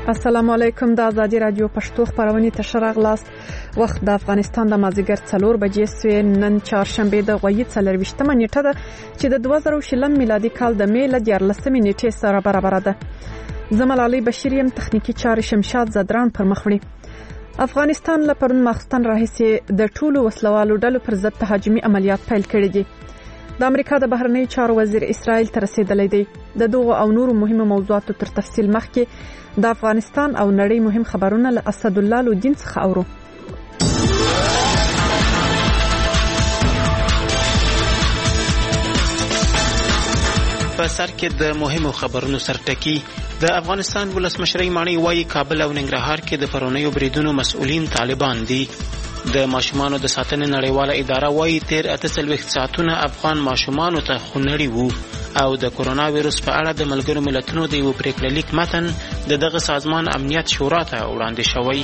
السلام علیکم. د آزادی رادیو پښتو خبرونه تشرغ لاست وخت د افغانستان د مازیګر 4 بجې سوی نن چهارشنبه د غوي 24مه نیټه ده چې د 2020 میلادي کال د می ل 14مې نیټې سره برابر ده. زمال علي بشیریم تخنیکی چارې شمشاد زدران پر مخ وړي. افغانستان له پرون ماخستن راهیسې د ټولو وسلوالو ډلو پر ضد تهاجمي عملیات پیل کړي دي. د امریکا د بهرنی چارو وزیر اسرائیل ته رسیدلی دی. د دغه او نورو مهمه موضوعاتو تر تفصیل مخکې د افغانستان او نړۍ مهم خبرونه له اسد الله لودین څخه اورو. په سر کې د مهمو خبرونو سرټکی د افغانستان ولسمشرۍ ماڼۍ وايي کابل او ننګرهار کې د پرونیو بریدونو مسؤلین طالبان دي. د ماشومانو د ساتنې نړیواله اداره وايي تیر 48 ساعتونه افغان ماشومانو ته خونړي وو او د کرونا وایرس په اړه د ملګرو ملتونو د یو پریکړلیک متن دغه سازمان امنیت شورا ته وړاندې شوی.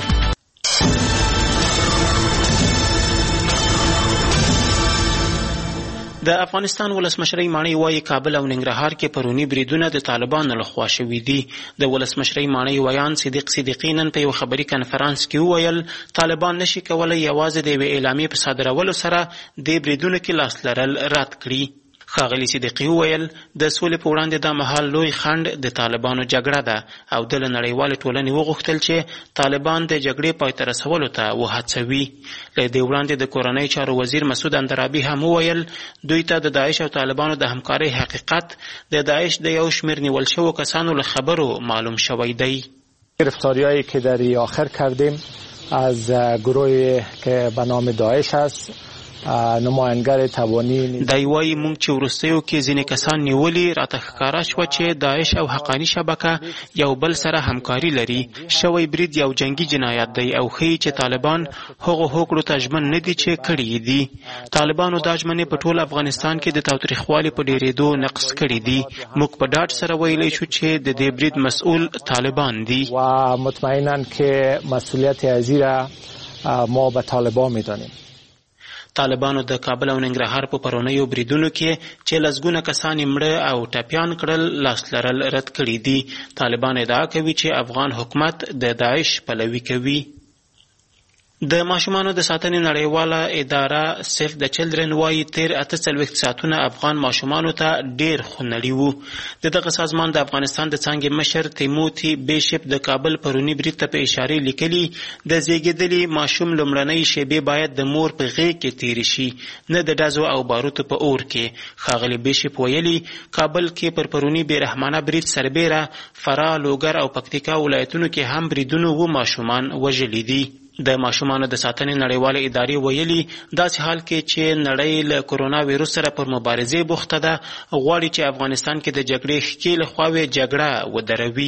د افغانستان ولسمشرۍ ماڼۍ وايي کابل او ننګرهار کې پرونی بریدونه د طالبانو لخوا شوي دي. د ولسمشرۍ ماڼۍ ویان صدیق صدیقی نن په یو خبري کنفرانس کې وویل طالبان نشي کولای یوازې د یوې اعلامیې په صادرولو سره د بریدونو کې لاس لرل رد کړي. ښاغلي صدیقی وویل د سولې په وړاندې د مهال لوی خنډ د طالبانو جګړه ده او د نړیوال ټولنې وغوښتل چې طالبان د جګړې پای ته رسولو ته وهڅوي. له دې وړاندې د کورنۍ چارو وزیر مسعود اندرابي هم وویل دوی ته د داعش او طالبانو د همکارۍ حقیقت د داعش د یو شمېر نیول شوو کسانو له خبرو معلوم شوی دی. گرفتاری‌هایی که در آخر کردیم از گروهی که به نام داعش است نماینګر توانی دی وايي مونږ چې وروستیو کې ځینې کسان نیولي راته ښکاره شوه چې داعش او حقانی شبکه یو بل سره همکاري لري. شوی برید یو جنگي جنایت دی او ښیي چې طالبان هغو هوکړو ته ژمن نه دي چې کړي دي. طالبانو دا ژمنې په ټول افغانستان کې د تاوتریخوالي په ډېرېدو نقض کړي دي. موږ په ډاډ سره ویلی شو چې د دې برید مسؤل طالبان دي و مطمئناً که مسئولیت ازی را ما به طالبان میدانیم. طالبانو د کابل او ننګرهار په پرونیو بریدونو کې چې لسګونه کسان مړه او ټپیان کړل لاس لرل رد کړي دي. طالبان ادعا کوي چې افغان حکومت د داعش پلوي کوي. د ماشومانو د ساتنې نړیواله اداره سیف د چلډرن وايي تیر 48 ساعتونه افغان ماشومانو ته ډیر خونړي وو. دغه سازمان د افغانستان د څانګې مشر تیموتی بیشپ د کابل پرونی برید ته په اشاره لیکلي د زیږیدلي ماشوم لومړنۍ شیبې باید د مور په غېږ کې تیر شي نه د ډزو او باروتو په اور کې. ښاغلي بیشپ ویلي کابل کې پر پرونی بیرحمانه برید سربیره فراه لوګر او پکتیکا ولایتونو کې هم بریدونو و ماشومان وژلي دي. د ماشومانو د ساتنې نړیواله ادارې ویلي داسې حال کې چې نړۍ له کرونا ویروس سره پر مبارزې بوخته ده غواړي چې افغانستان کې د جګړې ښکېلې خواوې جګړه ودروي.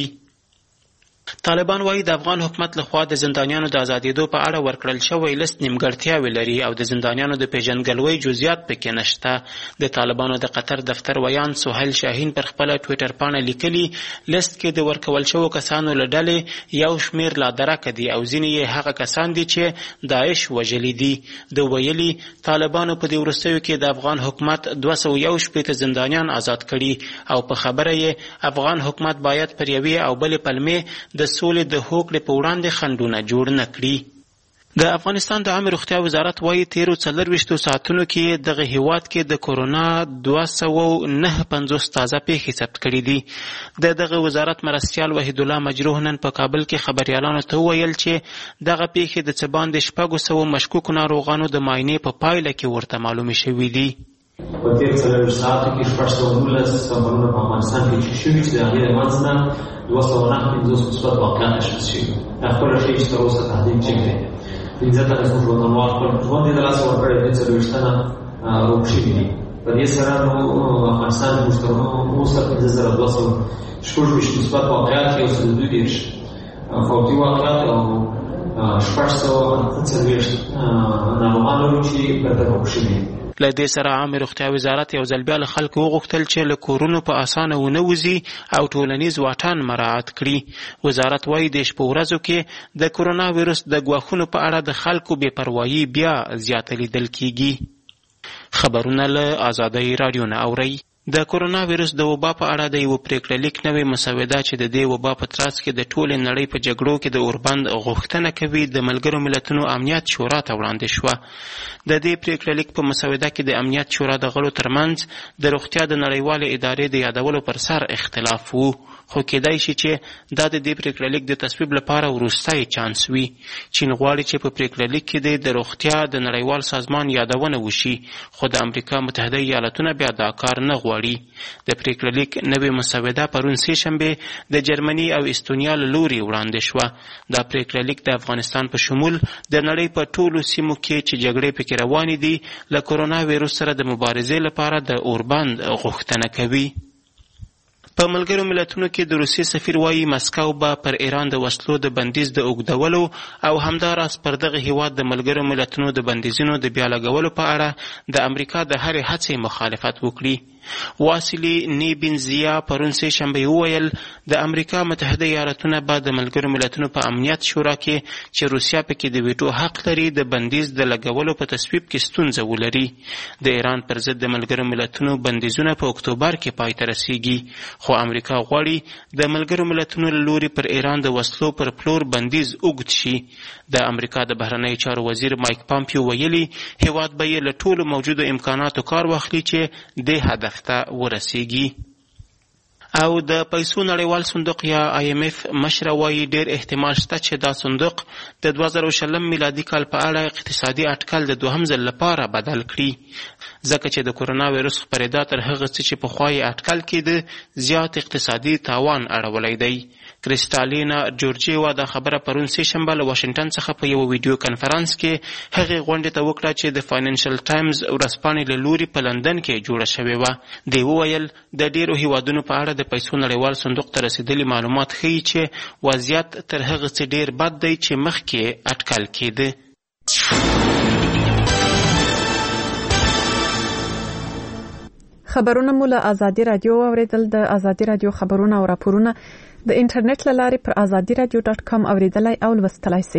طالبان وايي د افغان حکومت لخوا د زندانیانو د ازادېدو په اړه ورکړل شوی لست نیمګړتیاوې لري او د زندانیانو د پیژندګلوۍ جزئیات پکې نشته. د طالبانو د قطر دفتر ویان سهیل شاهین پر خپله ټویټر پاڼه لیکلي لست کې د ورکول شوو کسانو له ډلې یو شمېر لا درکه دي او ځینې یې هغه کسان دي چې داعش وژلي دي. د ویلي طالبانو په دې وروستیو کې د افغان حکومت 211 زندانیان آزاد کړي او په خبره یې افغان حکومت باید پر یوې او بلې پلمې د سولې د هوکړې په وړاندې خنډونه جوړ نه کړي. د افغانستان د عامه روغتیا وزارت وايي تیرو 24 ساعتونو کې دغه هیواد کې د کورونا 259 تازه پیښې ثبت کړي دي. دغه وزارت مرستیال وحید الله مجروح نن په کابل کې خبريالانو ته ویل چې دغه پیښې د څه باندې 600 مشکوک ناروغانو د معاینې په پایله کې ورته معلومې شوې دي. په تیر 24 ساعتو کې 619 سفرونه په افغانستان کې شوي چې د هغې د منځ نه 259 مثبت واقعات تشخیص شوي. دا خپله ښیي چې تر اوسه تحقیق چک دی. 15 تنه زموږ وطنوال خپل ژوند یې د لاسه ورکړی دی. 40 تنه روغ شوي دي. په دې سره نو افغانستان زموږ تر اوسه 15226 مثبت واقعات، 132 فوتي واقعات او 648 ناروغان لرو چې بیرته روغ شوي دي. له دې سره عامه روغتیا وزارت یو ځل بیا له خلکو وغوښتل چې له کورونو په اسانه ونه وځي او ټولنیز واټن مراعات کړي. وزارت وايي د شپو ورځو کې د کرونا ویروس د ګواښونو په اړه د خلکو بې پروایي بیا زیاته لیدل کیږي. خبرونه له آزادۍ رادیو نه اورئ. د کرونا وایرس د وبا په اړه د یو پریکړه لیک نوې مسوده چې د دې وبا په ترڅ کې د ټولې نړۍ په جګړو کې د اوربند غوښتنه کوي د ملګرو ملتونو امنیت شورا ته وړاندې شوه. د دې پریکړه لیک په مسوده کې د امنیت شورا د غړو ترمنځ د روغتیا د نړیوالې ادارې د یادولو پر سر اختلاف وو، خو کېدای شي چې دا د دې پریکړه لیک د تصویب لپاره وروستی چانس وي. چین غواړي چې په پریکړه لیک کې د روغتیا د نړیوال سازمان یادونه وشي، خو د امریکا متحده ایالتونه بیا دا کار نه غواړي. د پریکړه لیک نوې مسوده پرون سه شنبه د جرمني او استونیا له لوري وړاندې شوه. دا پریکړه لیک د افغانستان په شمول د نړۍ په ټولو سیمو کې چې جګړې پکې روانې دي له کرونا وایرس سره د مبارزې لپاره د اوربند غوښتنه کوي. په ملګرو ملتونو کې د روسیې سفیر وایي مسکو به پر ایران د وسلو د بندیز د اوږدولو او همداراز پر دغه هیواد د ملګرو ملتونو د بندیزونو د بیا لګولو په اړه د امریکا د هرې هڅې مخالفت وکړي. واسیلی نیبینزیا پرون سه شنبه وویل د امریکا متحده ایالتونه به د ملګرو ملتونو په امنیت شورا کې چې روسیا پکې د ویټو حق لري د بندیز د لګولو په تصویب کې ستونزه ولري. د ایران پر ضد د ملګرو ملتونو بندیزونه په اکتوبر کې پای ته رسیږي، خو امریکا غواړي د ملګرو ملتونو له لوري پر ایران د وسلو پر پلور بندیز اوږد شي. د امریکا د بهرنیو چارو وزیر مایک پامپیو ویلي هیواد به یې له ټولو موجودو امکاناتو کار واخلي چې د هدف ته ورسیږي. او د پیسو نړیوال صندوق یا IMF مشره وایي ډیر احتمال شته چې دا صندوق د 2020 میلادي کال په اړه اقتصادي اټکل د دوهم ځل لپاره بدل کړي، ځکه چې د کرونا وایرس خپرېدا تر هغه څه چې پخوا یې اټکل کېده زیات اقتصادي تاوان اړولی دی. کریستالینا جورجیوا دا خبره پرون سه شنبه له واشنگټن څخه په یو ویډیو کانفرنس کې هغې غونډې ته وکړه چې د فاینانشل ټایمز ورځپاڼې له لوري په لندن کې جوړه شوې وه. دی وویل د ډیرو هیوادونو په اړه د پیسو نړیوال صندوق ته رسیدلي معلومات ښیي چې وضعیت تر هغه څه ډیر بد دی چې مخکې اټکل کېده. خبرونه مو له ازادي رادیو اوریدل. د ازادي رادیو خبرونه او راپورونه د انټرنیټ له لارې پر azadiradio.com اوریدلای او لوستلای شئ.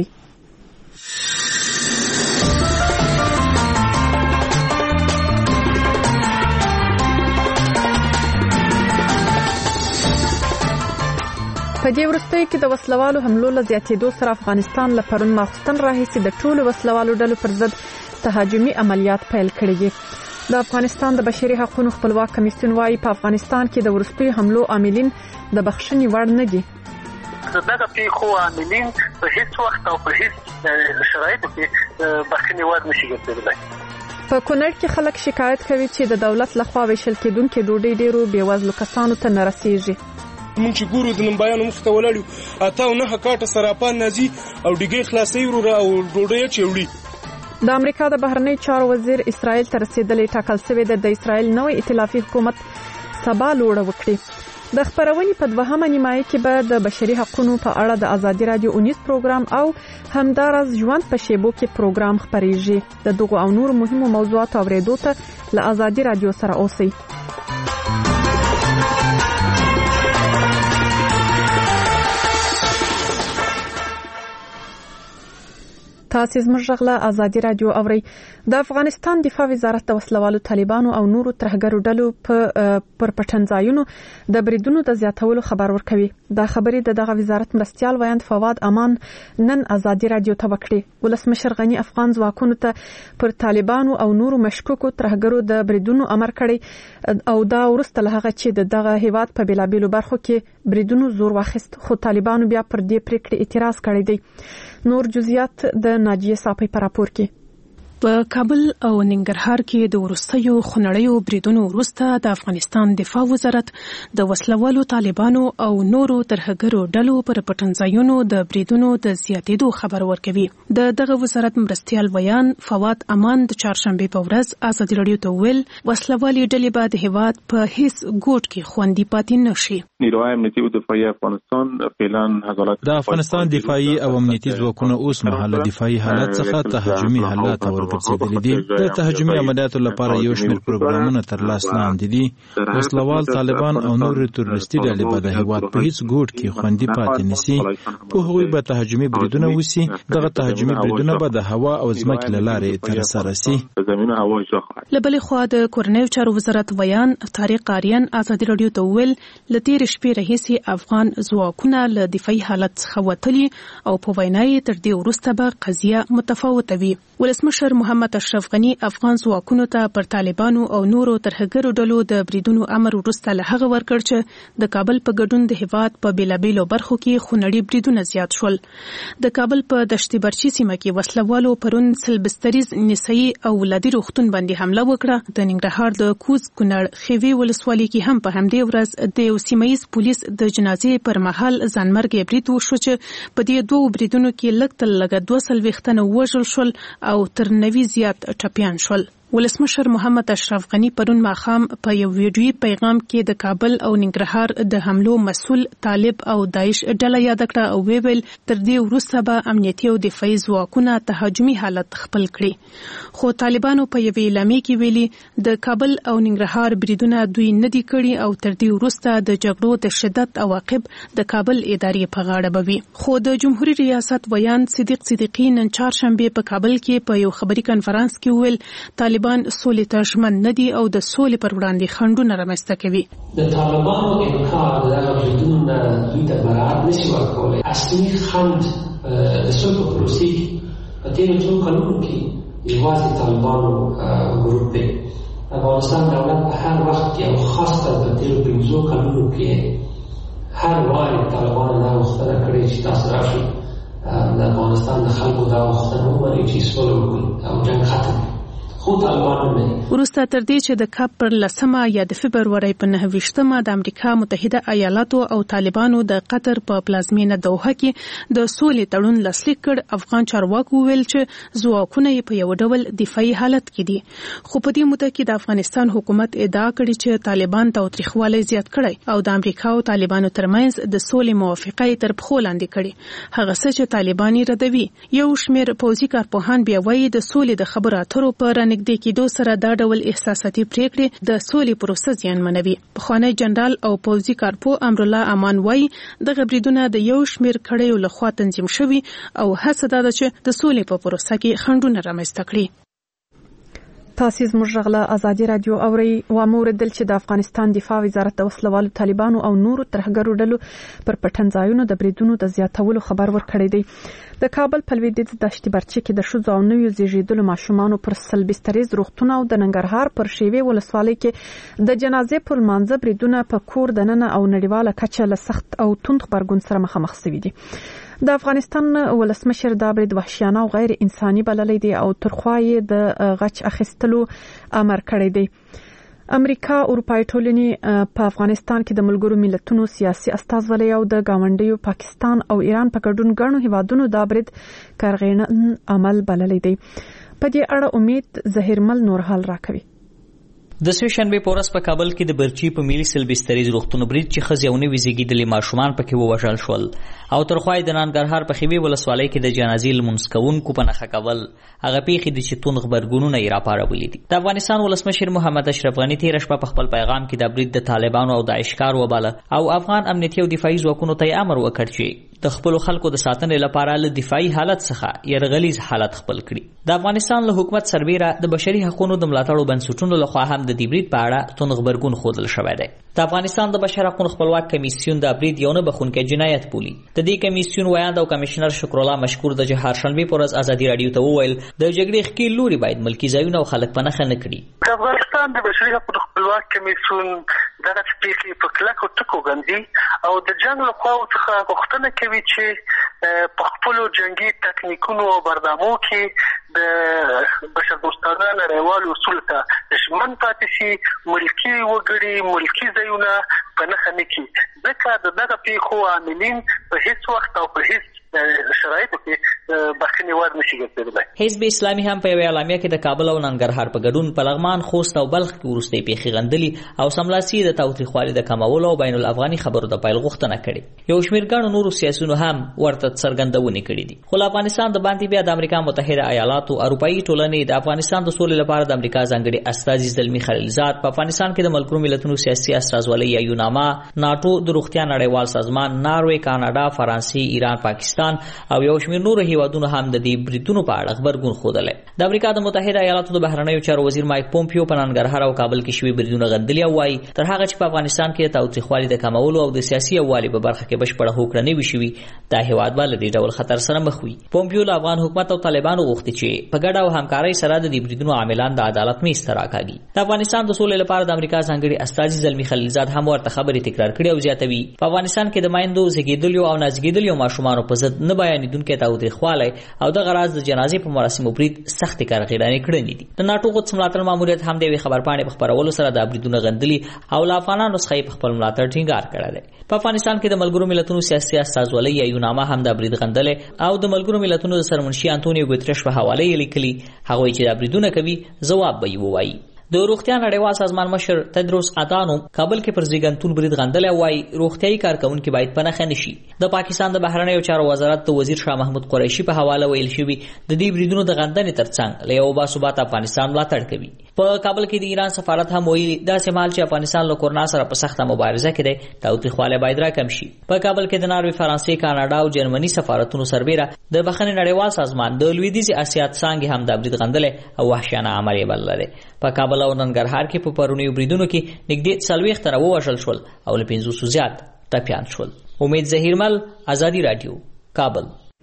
په دې وروستیو کې د وسلوالو حملو له زیاتېدو سره افغانستان له پرون ماخوستن راهیسې د ټولو وسلوالو ډلو پر ضد تهاجمي عملیات پیل کړي دي. د افغانستان د بشري حقوقو خپلواک کمیسیون وايي په افغانستان کې د وروستیو حملو عاملین د بخښنې وړ نه دي. دغه پیښو عاملین په هیڅ وخت او په هیڅ شرایطو کې بخښنې وړ نشي ګرځېدلی. په کونړ کې خلک شکایت کوي چې د دولت لخوا ویشل کېدونکې ډوډۍ ډیرو بېوزلو کسانو ته نه رسیږي. مونږ چې ګورو د نمبایانو مخ ته ولاړ یو 8 کاټه سراپان نازي او ډیګۍ خلاصوي وروره او ډوډۍ چوړي. د امریکا د بهرنیو چارو وزیر اسرائیل ته رسیدلی ټاکل شوی د اسرائیل نوې ائتلافي حکومت سبا لوړه وکړي. د خبرونې په دوهمه نیمایي کې به د بشري حقوقو په اړه د ازادي رادیو 19 پروګرام او همداراز ژوند په شیبو کې پروګرام خپریږي. د دغو او نور مهمو موضوعاتو اوریدو ته له ازادي رادیو سره اوسئ. تاسو زموږ غږ له ازادي رادیو اورئ. د افغانستان دفاع وزارت د وسلوالو طالبانو او نورو ترهګرو ډلو پر پټنځایونو د بریدونو د زیاتولو خبر ورکوي. دا خبرې د دغه وزارت مرستیال ویاند فواد امان نن ازادي رادیو ته وکړې. ولسمشر غنی افغان ځواکونو ته پر طالبانو او نورو مشکوکو ترهګرو د بریدونو امر کړی او دا وروسته له هغه چې دغه هیواد په بیلابیلو برخو کې بریدونو زور واخیست، خو طالبانو بیا پر دې پریکړې اعتراض کړی دی. نور جزئیات د ناجیه صافی په راپور کې. په کابل او ننګرهار کې د ورستیو خنړیو بریدونو وروسته د افغانستان دفاع وزارت د وسلوالو طالبانو او نورو ترهګرو ډلو پر پټنځایونو د بریدونو د زیاتېدو خبر ورکوي. د دغه وزارت مرستیال ویان فواد امان د چهارشنبه په ورځ ازادي رادیو ته ویل وسلوالي ډلې به د هیواد په هیڅ ګوټ کې خوندي پاتې نشي. نیروهای امنیتی و دفاعی افغانستان فعلا حالات د افغانستان دفاعي او امنیتي ځواکونه اوس مهال دفاعي حالت څخه تهاجمي حالت او ګرځېدلي دي. د تهاجمي عملیاتو لپاره یو شمېر پروګرامونه تر لاس لاندې دي. وسلوال طالبان او نور تروریستي ډلې به د هیواد په هیڅ ګوټ کې خوندي پاتې نشي. په هغوی به تهاجمي بریدونه وشي. دغه تهاجمي بریدونه به د هوا او ځمکې له لارې ترسره شي. له بلې خوا د کورنیو چارو وزارت ویان طارق قاریان ازادي راډیو ته وویل له تېرې شپې راهیسې افغان ځواکونه له دفاعي حالت څخه وتلي او په وینا یې تر دې وروسته به قضیه متفاوته وي. ولسمشر محمد اشرف غني افغان ځواکونو ته پر طالبانو او نورو ترهګرو ډلو د بریدونو امر وروسته له هغه ورکړ چې د کابل په ګډون د هیواد په بیلابیلو برخو کې خونړي بریدونه زیات شول. د کابل په دشتي برچي سیمه کې وسلوالو پرون سلبستریز نسایي او ولادي روغتون باندې حمله وکړه. د ننګرهار د کوز کونړ خیوي ولسوالۍ کې هم په همدې ورځ د یو سیمه‌ییز پولیس د جنازې پر مهال ځانمرګي برید وشو چې په دې دوه بریدونو کې لږ تر لږه 240 تنه وژل شول او تر 90 زیات ټپیان شول. ولسمشر محمد اشرف غني پرون ماښام په یو ویډیویي پیغام کې د کابل او ننګرهار د حملو مسؤل طالب او داعش ډله یاد کړه او ویل تر دې وروسته به امنیتي او دفاعي ځواکونه تهاجمي حالت خپل کړي. خو طالبانو په یوې اعلامیه کې ویلي د کابل او ننګرهار بریدونه دوی نه دي کړي او تر دې وروسته د جګړو د شدت عواقب د کابل ادارې په غاړه بوي. خو د جمهوریت ریاست ویان صدیق صدیقی نن چهارشنبه په کابل کې په یو خبري کانفرنس کې ویل طالبان سولې ته ژمن نه دي او د سولې پر وړاندې خنډونه رامنځته کوي. د طالبانو انکار دغه بریدونه دوی ته برابر نشي ورکولی. اصلي خنډ د سولې په پروسې کې په تېرو څو کلونو کې یوازې طالبانو ګروپ دی. افغانستان دولت په هر وخت کې او خاصه په تېرو 5 کلونو کې هر وارې طالبانو دا غوښتنه کړې چې تاسو راشئ د افغانستان د خلکو دا غوښتنه ومنئ چې سوله وکړي او جنګ ختم کړي. وروسته تر دې چې د کاپ پر 10 یا د فبرवरी په 9 د امریکا متحده ایالاتو او طالبانو د قطر په پلازمینه دوحه کې د سولې تړون لاسلیک کړ، افغان چارواکو ویل چې ځواکونه په یو ډول دفاعي حالت کې دي. خو په دې موده کې د افغانستان حکومت ادعا کړې چې طالبان تاوتریخوالی زیات کړی او د امریکا او طالبانو ترمنځ د سولې موافقه تر پخو لاندې کړي. هغه څه چې طالبان ردوي. یو شمېر پوځي کارپوهان بیا وایي د سولې د خبرو اترو پر نږدې کېدو سره دا ډول احساساتي پریکړې د سولې پروسه زیانمنوي. پخوانی جنرال او پوځي کارپو امرالله امان وایي دغه بریدونه د یو شمېر کړیو لخوا تنظیم شوي او هڅه ده چې د سولې په پروسه کې خنډونه رامنځته کړي. تاسو زموږ غلا ازادي رادیو اوري و موردل چې د افغانستان دفاع وزارت د وسلوالو طالبانو او نورو ترهګرو ډلو پر پټنځایونو د بریدونو د زیاتولو خبر ورکړی دی. د کابل په لویدیځ دشتي برچي کې د ښځو او نویو زیږیدلو ماشومانو پر سلبستریز روغتون او د ننګرهار پر شیوې ولسوالۍ کې د جنازې پر مانځه بریدونه په کور دننه او نړیواله کچه له سخت او توند غبرګون سره مخامخ شوي دي. د افغانستان ولسمشر دا برید وحشیانه او غیر انساني بللی دی او ترخوای د غچ اخیستلو امر کړی دی. امریکا اروپای ټولنې په افغانستان کې د ملګرو ملتونو سیاسي استازولۍ او د گاونډیو پاکستان او ایران په ګډون غنو هیوادونو دا برید کارغېنه عمل بللی دی. په دې اړه امید ظهیرمل نور حال راکوي. د سوي شنبه په ورځ په کابل کې د برچي په ملي سلبستریز روغتون برید چې ښځې او نوي زیږیدلي ماشومان پکې ووژل شول او ترخوای د ننګرهار په خیوي ولسوالۍ کې د جنازې لمونځ کوونکو په نښه کول هغه پیښې دي چې توند غبرګونونه یې راپارولي دي. د افغانستان ولسمشر محمد اشرف غني تېره شپه په خپل پیغام کې د برید د طالبانو او داعش کار وباله او افغان امنیتي او دفاعي ځواکونو ته امر وکړ چې د خپل خلکو د ساتنې لپاره له دفاعي حالت څخه يرغلیز حالت خپل کړي. د افغانستان له حکومت سربېره د بشري حقوقو د ملاتړو بنسټونو لخوا هم د دې برید په اړه توند غبرګون ښودل شوی دی. د افغانستان د بشري حقوقو خپلواک کمیسیون د برید یو نه بخښونکی جنایت بولي. د دې کمیسیون ویاند او کمشنر شکر الله مشکور د چهارشنبه په ورځ ازادي رادیو ته وویل د جګړې ښکېل لوري باید ملکي ځایونه او خلک په نښه نه کړي. د افغانستان د بشري حقوقو خپلواک کمیسیون دغه پیښې په کلکو ټکو ګڼي او د جنګ له خواو څخه غوښتنه کوي چې په خپلو جنګي تکنیکونو او برنامو کې د بشردوستانه نړیوالو اصولو ته ژمن پاتې شي، ملکي وګړي ملکي ځایونه په نښه نه کړي. ځکه د دغه پیښو عاملین په هیڅ وخت او په هیڅ شرایطو کې بخښنې وړ نشي ګرځېدلی. حزب اسلامي هم په یوه اعلامیه کې د کابل او ننګرهار په ګډون په لغمان، خوست او بلخ کې وروستۍ پیښې غندلي او سملاسي د تاوتریخوالي د کمولو او بین الافغاني خبرو د پیل غوښتنه کړې. یو شمېر ګڼو نورو سیاسیونو هم ورته څرګندونې کړې دي. خو له افغانستان د باندې بیا د امریکا متحده ایالاتو اروپایي ټولنې د افغانستان د سولې لپاره د امریکا ځانګړي استازي زلمي خلیلزاد په افغانستان کې د ملګرو ملتونو سیاسي استازولۍ یا یوناما، ناټو، د روغتیا نړیوال سازمان، ناروې، کاناډا، فرانسې، ایران، پاکستان او یو شمېر نورو هیوادونو هم د دې بریدونو په اړه غبرګون ښودلی. د امریکا د متحده ایالاتو د بهرنیو چارو وزیر مایک پومپیو په ننګرهار او کابل کې شوي بریدونه غندلي او وایي تر هغه چې په افغانستان کې د تاوتریخوالي د کمولو او د سیاسي یووالي په برخه کې بشپړه هوکړه نه وي شوې، دا هیواد به له دې ډول خطر سره مخ وي. پومپیو له افغان حکومت او طالبانو غوښتي چې په ګډه او همکارۍ سره د دې بریدونو عاملان د عدالت میز ته راکاږي. د افغانستان د سولې لپاره د امریکا ځانګړي استازي زلمي خلیلزاد هم ورته خبرې تکرار کړې او زیاتوي په افغانستان کې د مایندو زیږیدلو او نازېږیدلو ماشومانو په ضد نه بیانېدونکی تاوتریخوالی او دغه راز د جنازې په مراسمو برید سختې کارغیرانې کړنې دي. د ناټو قدس ملاتړ ماموریت هم د یوې خبرپاڼې په خپرولو سره دا بریدونه غندلي او له افغانانو څخه یې په خپل ملاتړ ټینګار کړی دی. په افغانستان کې د ملګرو ملتونو سیاسي استازولۍ یا یوناما هم دا برید غندلی او د ملګرو ملتونو د سرمنشي انتونیو ګوترش په حواله یې لیکلي هغوی چې دا بریدونه کوي ځواب به یې ووایي. د روغتیا نړیوال سازمان مشر تدروس ادانوم کابل کې پر زیږنتون برید غندلی وایي روغتیايي کارکونکي باید په نښه نشي. د پاکستان د بهرنیو چارو وزارت د وزیر شاه محمود قریشي په حواله ویل شوي د دې بریدونو د غندنې ترڅنګ له یو باثباته افغانستان ملاتړ کوي. په کابل کې د ایران سفارت هم ویلي داسې مهال چې افغانستان له کورونا سره په سخته مبارزه کې دی تاوتریخوالی باید راکم شي. په کابل کې د ناروې، فرانسې، کاناډا او جرمني سفارتونو سربیره د بخښنې نړیوال سازمان د لویدیځې اسیا څانګې هم دا برید غندلی او وحشیانه عمل یې بللی. په کابل او ننګرهار کې په پرونیو بریدونو کې نږدې 40 تنه ووژل شول او له 500 زیات ټپیان شول. امید ظهیرمل، آزادي رادیو، کابل.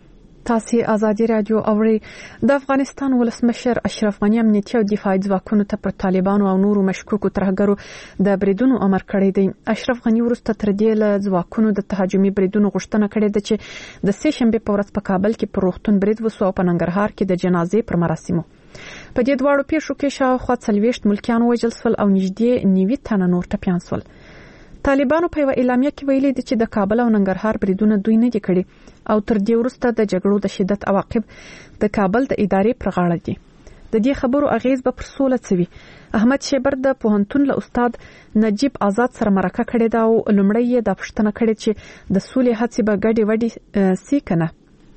تاسو آزادي رادیو اوري. د افغانستان ولسمشر اشرف غنی امنیتي او دفاعي ځواکونو ته پر طالبانو او نورو مشکوکو ترهګرو د بریدونو امر کړی دی. اشرف غنی وروسته تر دې له ځواکونو د تهاجمي بریدونو غوښتنه کړې ده چې د سې شنبې په ورځ په کابل کې پر روغتون برید وسو او په ننګرهار کې د جنازې پر مراسمو. په دې دواړو پیښو کې شاوخوا 40 ملکیان وژل شول او نږدې 90 تنه نور ټپیان شول. طالبانو په یوه اعلامیه کې ویلي دي چې د کابل او ننګرهار بریدونه دوی نه دي کړي او تر دې وروسته د جګړو د شدت عواقب د کابل د ادارې پر غاړه دي. د دې خبرو اغیز به پر سوله څه وي؟ احمد شیبر د پوهنتون له استاد نجیب آزاد سره مرکه کړې ده او لومړی یې د پوښتنه کړې چې د سولې هڅې به ګډې وډې سي کنه.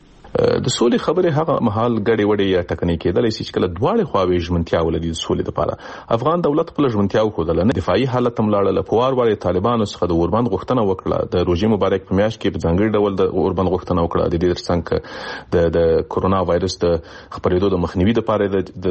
د سولې خبره هغه محل غړي وړي یا ټکنۍ کېدل چې کله دواړه خواوې ژمنتیا ولدي د سولې لپاره. افغان دولت خپل ژمنتیا وکړه نه دفاعي حالت ملاړه لپاره وړي طالبانو څخه د اوربند غوښتنه وکړه. د روزي مبارک په میاشت کې په ځانګړي ډول د اوربند غوښتنه وکړه د دې ترڅنګ د کورونا وایرس د خپرېدو د مخنیوي لپاره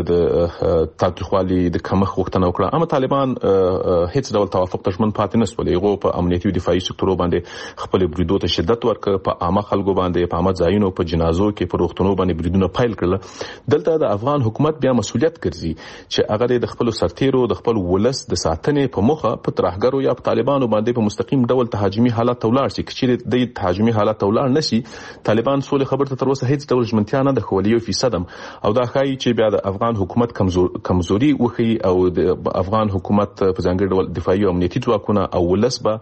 د تاوتریخوالي د کمښت غوښتنه وکړه. اما طالبان هیڅ ډول توافق ته ژمن پاتې نه شول. هغه په امنیتي او دفاعي سکتورو باندې خپل بریدو ته شدت ورکړ، په عامه خلکو باندې په عامه ځایونو په جنازو کې په روغتونو باندې بریدونه پیل کړل. دلته د افغان حکومت بیا مسؤلیت ګرځي چې هغه د خپل سرتیرو د خپل ولس د ساتنې په مخه په ترهګرو یا په طالبانو باندې په مستقیم ډول تهاجمي حالت تولاړ شي. چې د تهاجمي حالت تولاړ نشي طالبان سولې خبر ته تر اوسه هیڅ ډول ژمنتیا نه د خولي 1% او دا ښایي چې بیا د افغان حکومت کمزوري وخی او د افغان حکومت په ځانګړي ډول دفاعي او امنیتي ځواکونه او ولس به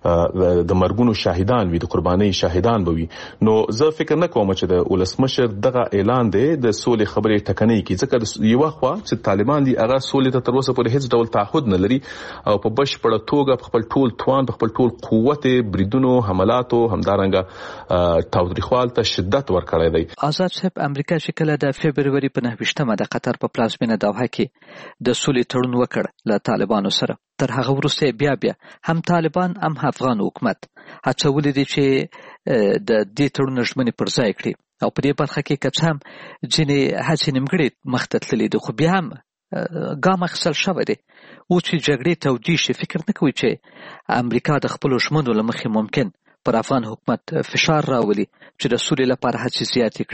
د مرګونو شاهدان وي، د قرباني شاهدان به وي. نو زه فکر نه کوم چې د ولسمشر دغه اعلان دی د سولې خبرې ټکنۍ کی ځکه یو خوا چې طالبان دي هغه سولې ته تر اوسه پورې هیڅ ډول تعهد نه لري او په بشپړه توګه خپل ټول توان خپل ټول قوت بریدونو حملاتو همدارنګه تاوتریخوال ته شدت ورکړی دی. آزاد صاحب امریکا شکل د فبرवरी په 9 د قطر په پلازمینه دوحه کې د سولې تړون وکړ له طالبانو سره. تر هغه وروسته بیا هم طالبان هم افغان حکومت هڅولې دي چې د دې تړون ژمنې پر ځای کړي او په دې برخه کې که هم ځینې هڅې نیمګړې مخته تللې دي خو بیا هم ګام اخیستل شوی دی. اوس چې جګړې تودې شي فکر نه کوي چې امریکا د خپلو ژمنو له مخې ممکن پر افغان حکومت فشار راولي چې د سولې لپاره هڅې زیاتې کړي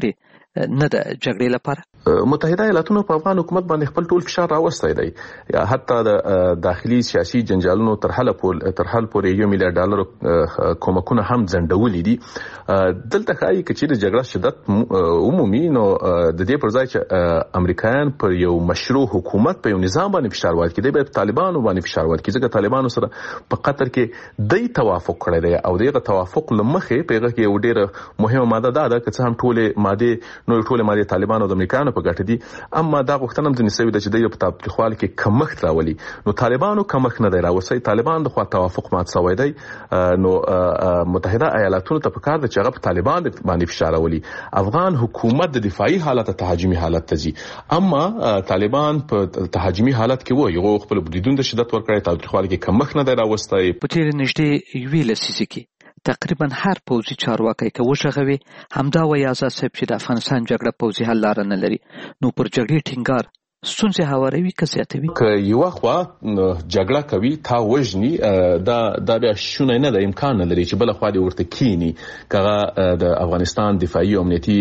نه د جګړې لپاره؟ متحده ایالاتونو په افغان حکومت باندې خپل ټول فشار راوستی دی، حتی د داخلي سیاسي جنجالونو تر حل پورې $1 میلیارډ کومکونه هم ځنډولي دي. دلته ښایي که چیرې جګړه شدت عمومي نو د دې پر ځای چې امریکایان پر یو مشروع حکومت په یو نظام باندې فشار وارد کړي، باید طالبانو باندې فشار وارد کړي، ځکه طالبانو سره په قطر کې دی توافق کړی دی او دغه توافق لمخې په هغه کې یو ډېره مهمه ماده ده چې څه هم ټولې ماده طالبانو د امریکایانو په ګټه دي، اما دا غوښتنه هم ځینې سوي ده چې د تاوتریخوالي کې کمښت راولي. نو طالبانو کمښت نه دی راوستی، طالبان د خوا توافق مات شوی دی. نو متحده ایالاتونو ته پکار ده چې هغه په طالبان باندې فشار راولي. افغان حکومت د دفاعي حالت تهاجمي حالت ته ځي، اما طالبان په تهاجمي حالت کې وایي هغه خپل بریدونو د شدت ورکړی، تاوتریخوالي کې کمښت نه دی راوستی. په تیرې نږدې 1 لسیزې کې تقریبا هر پوځي چارواکی که وشغوي همدا وایي آزاد صاحب چې د افغانستان جګړه پوځي حل لاره نه لري، نو پر جګړې ټینګار ستونزې هواروي که زیاتوي؟ که یوه خوا جګړه کوي تا وژني، دا بیا شونی نه ده، امکان نه لري چې بله خوا دې ورته کینی که هغه د افغانستان دفاعي او امنیتي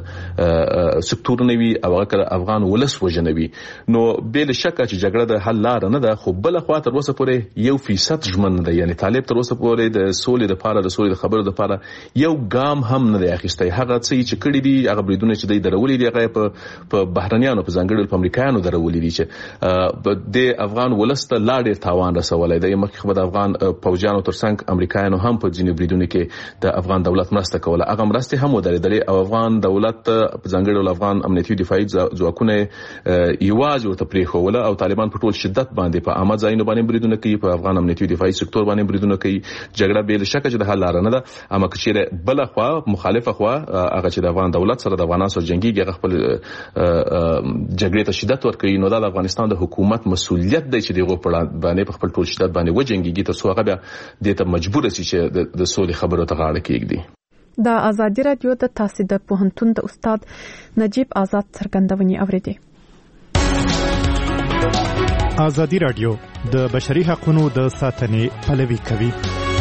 سکتور نه وي او هغه که افغان ولس وژنه وي. نو بې له شکه چې جګړه د حل لاره نه ده، خو بله خوا تر اوسه پورې 1% ژمن نه دی، یعنی طالب تر اوسه پورې د سولې دپاره د سولې د خبرو دپاره یو ګام هم نه دی اخیستی. هغه څه چې کړي دي، هغه بریدونه چې دی درولي دي، هغه په بهرنیانو په ځانګړي په امریکایانو درولي دي چې د افغان ولس ته لا ډېر تاوان رسولی دی. مخکې خو د افغان پوځیانو ترڅنګ امریکایانو هم په ځینې بریدونو کې د افغان دولت مرسته کوله، هغه مرستې هم ودرېدلې او افغان دولت په ځانګړي ډول افغان امنیتي دفاعي ځواکونه یوازې ورته پرېښوله او طالبان په ټول شدت باندې په عامه ځایونو باندې بریدونه کوي، په افغان امنیتي دفاعي سکتور باندې بریدونه کوي. جګړه بې له شکه چې د حل لاره نه ده، اما که چیرې بله خوا مخالفه خوا هغه چې د افغان دولت سره د افغانانو سره جنګېږي هغه خپل جګړې ته شدت ورکوي، نو دا د افغانستان د حکومت مسؤلیت دی چې دغه باندې په خپل ټول شدت باندې وجنګيږي تر څو هغه بیا د ته مجبور شي چې د سولې خبرو ته غاړه کېږدي. د ازادي رادیو د تاسو د پوهنتون د استاد نجیب آزاد څرګندونې اوریدي. ازادي رادیو د بشري حقوقو د ساتنې پلوي کوي.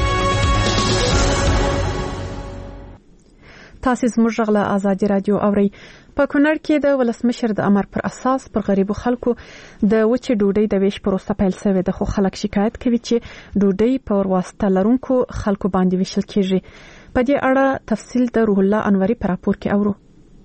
تاسو زموږ غلا ازادي رادیو اوري. په کونړ کې د ولسمشر د امر پر اساس پر غریبو خلکو د وچې ډوډۍ د ویش پروسه پیل شوې ده، خو خلک شکایت کوي چې ډوډۍ په واسطه لرونکو خلکو باندې ویشل کیږي. په دې اړه تفصیل د روح الله انوري په راپور کې اورو.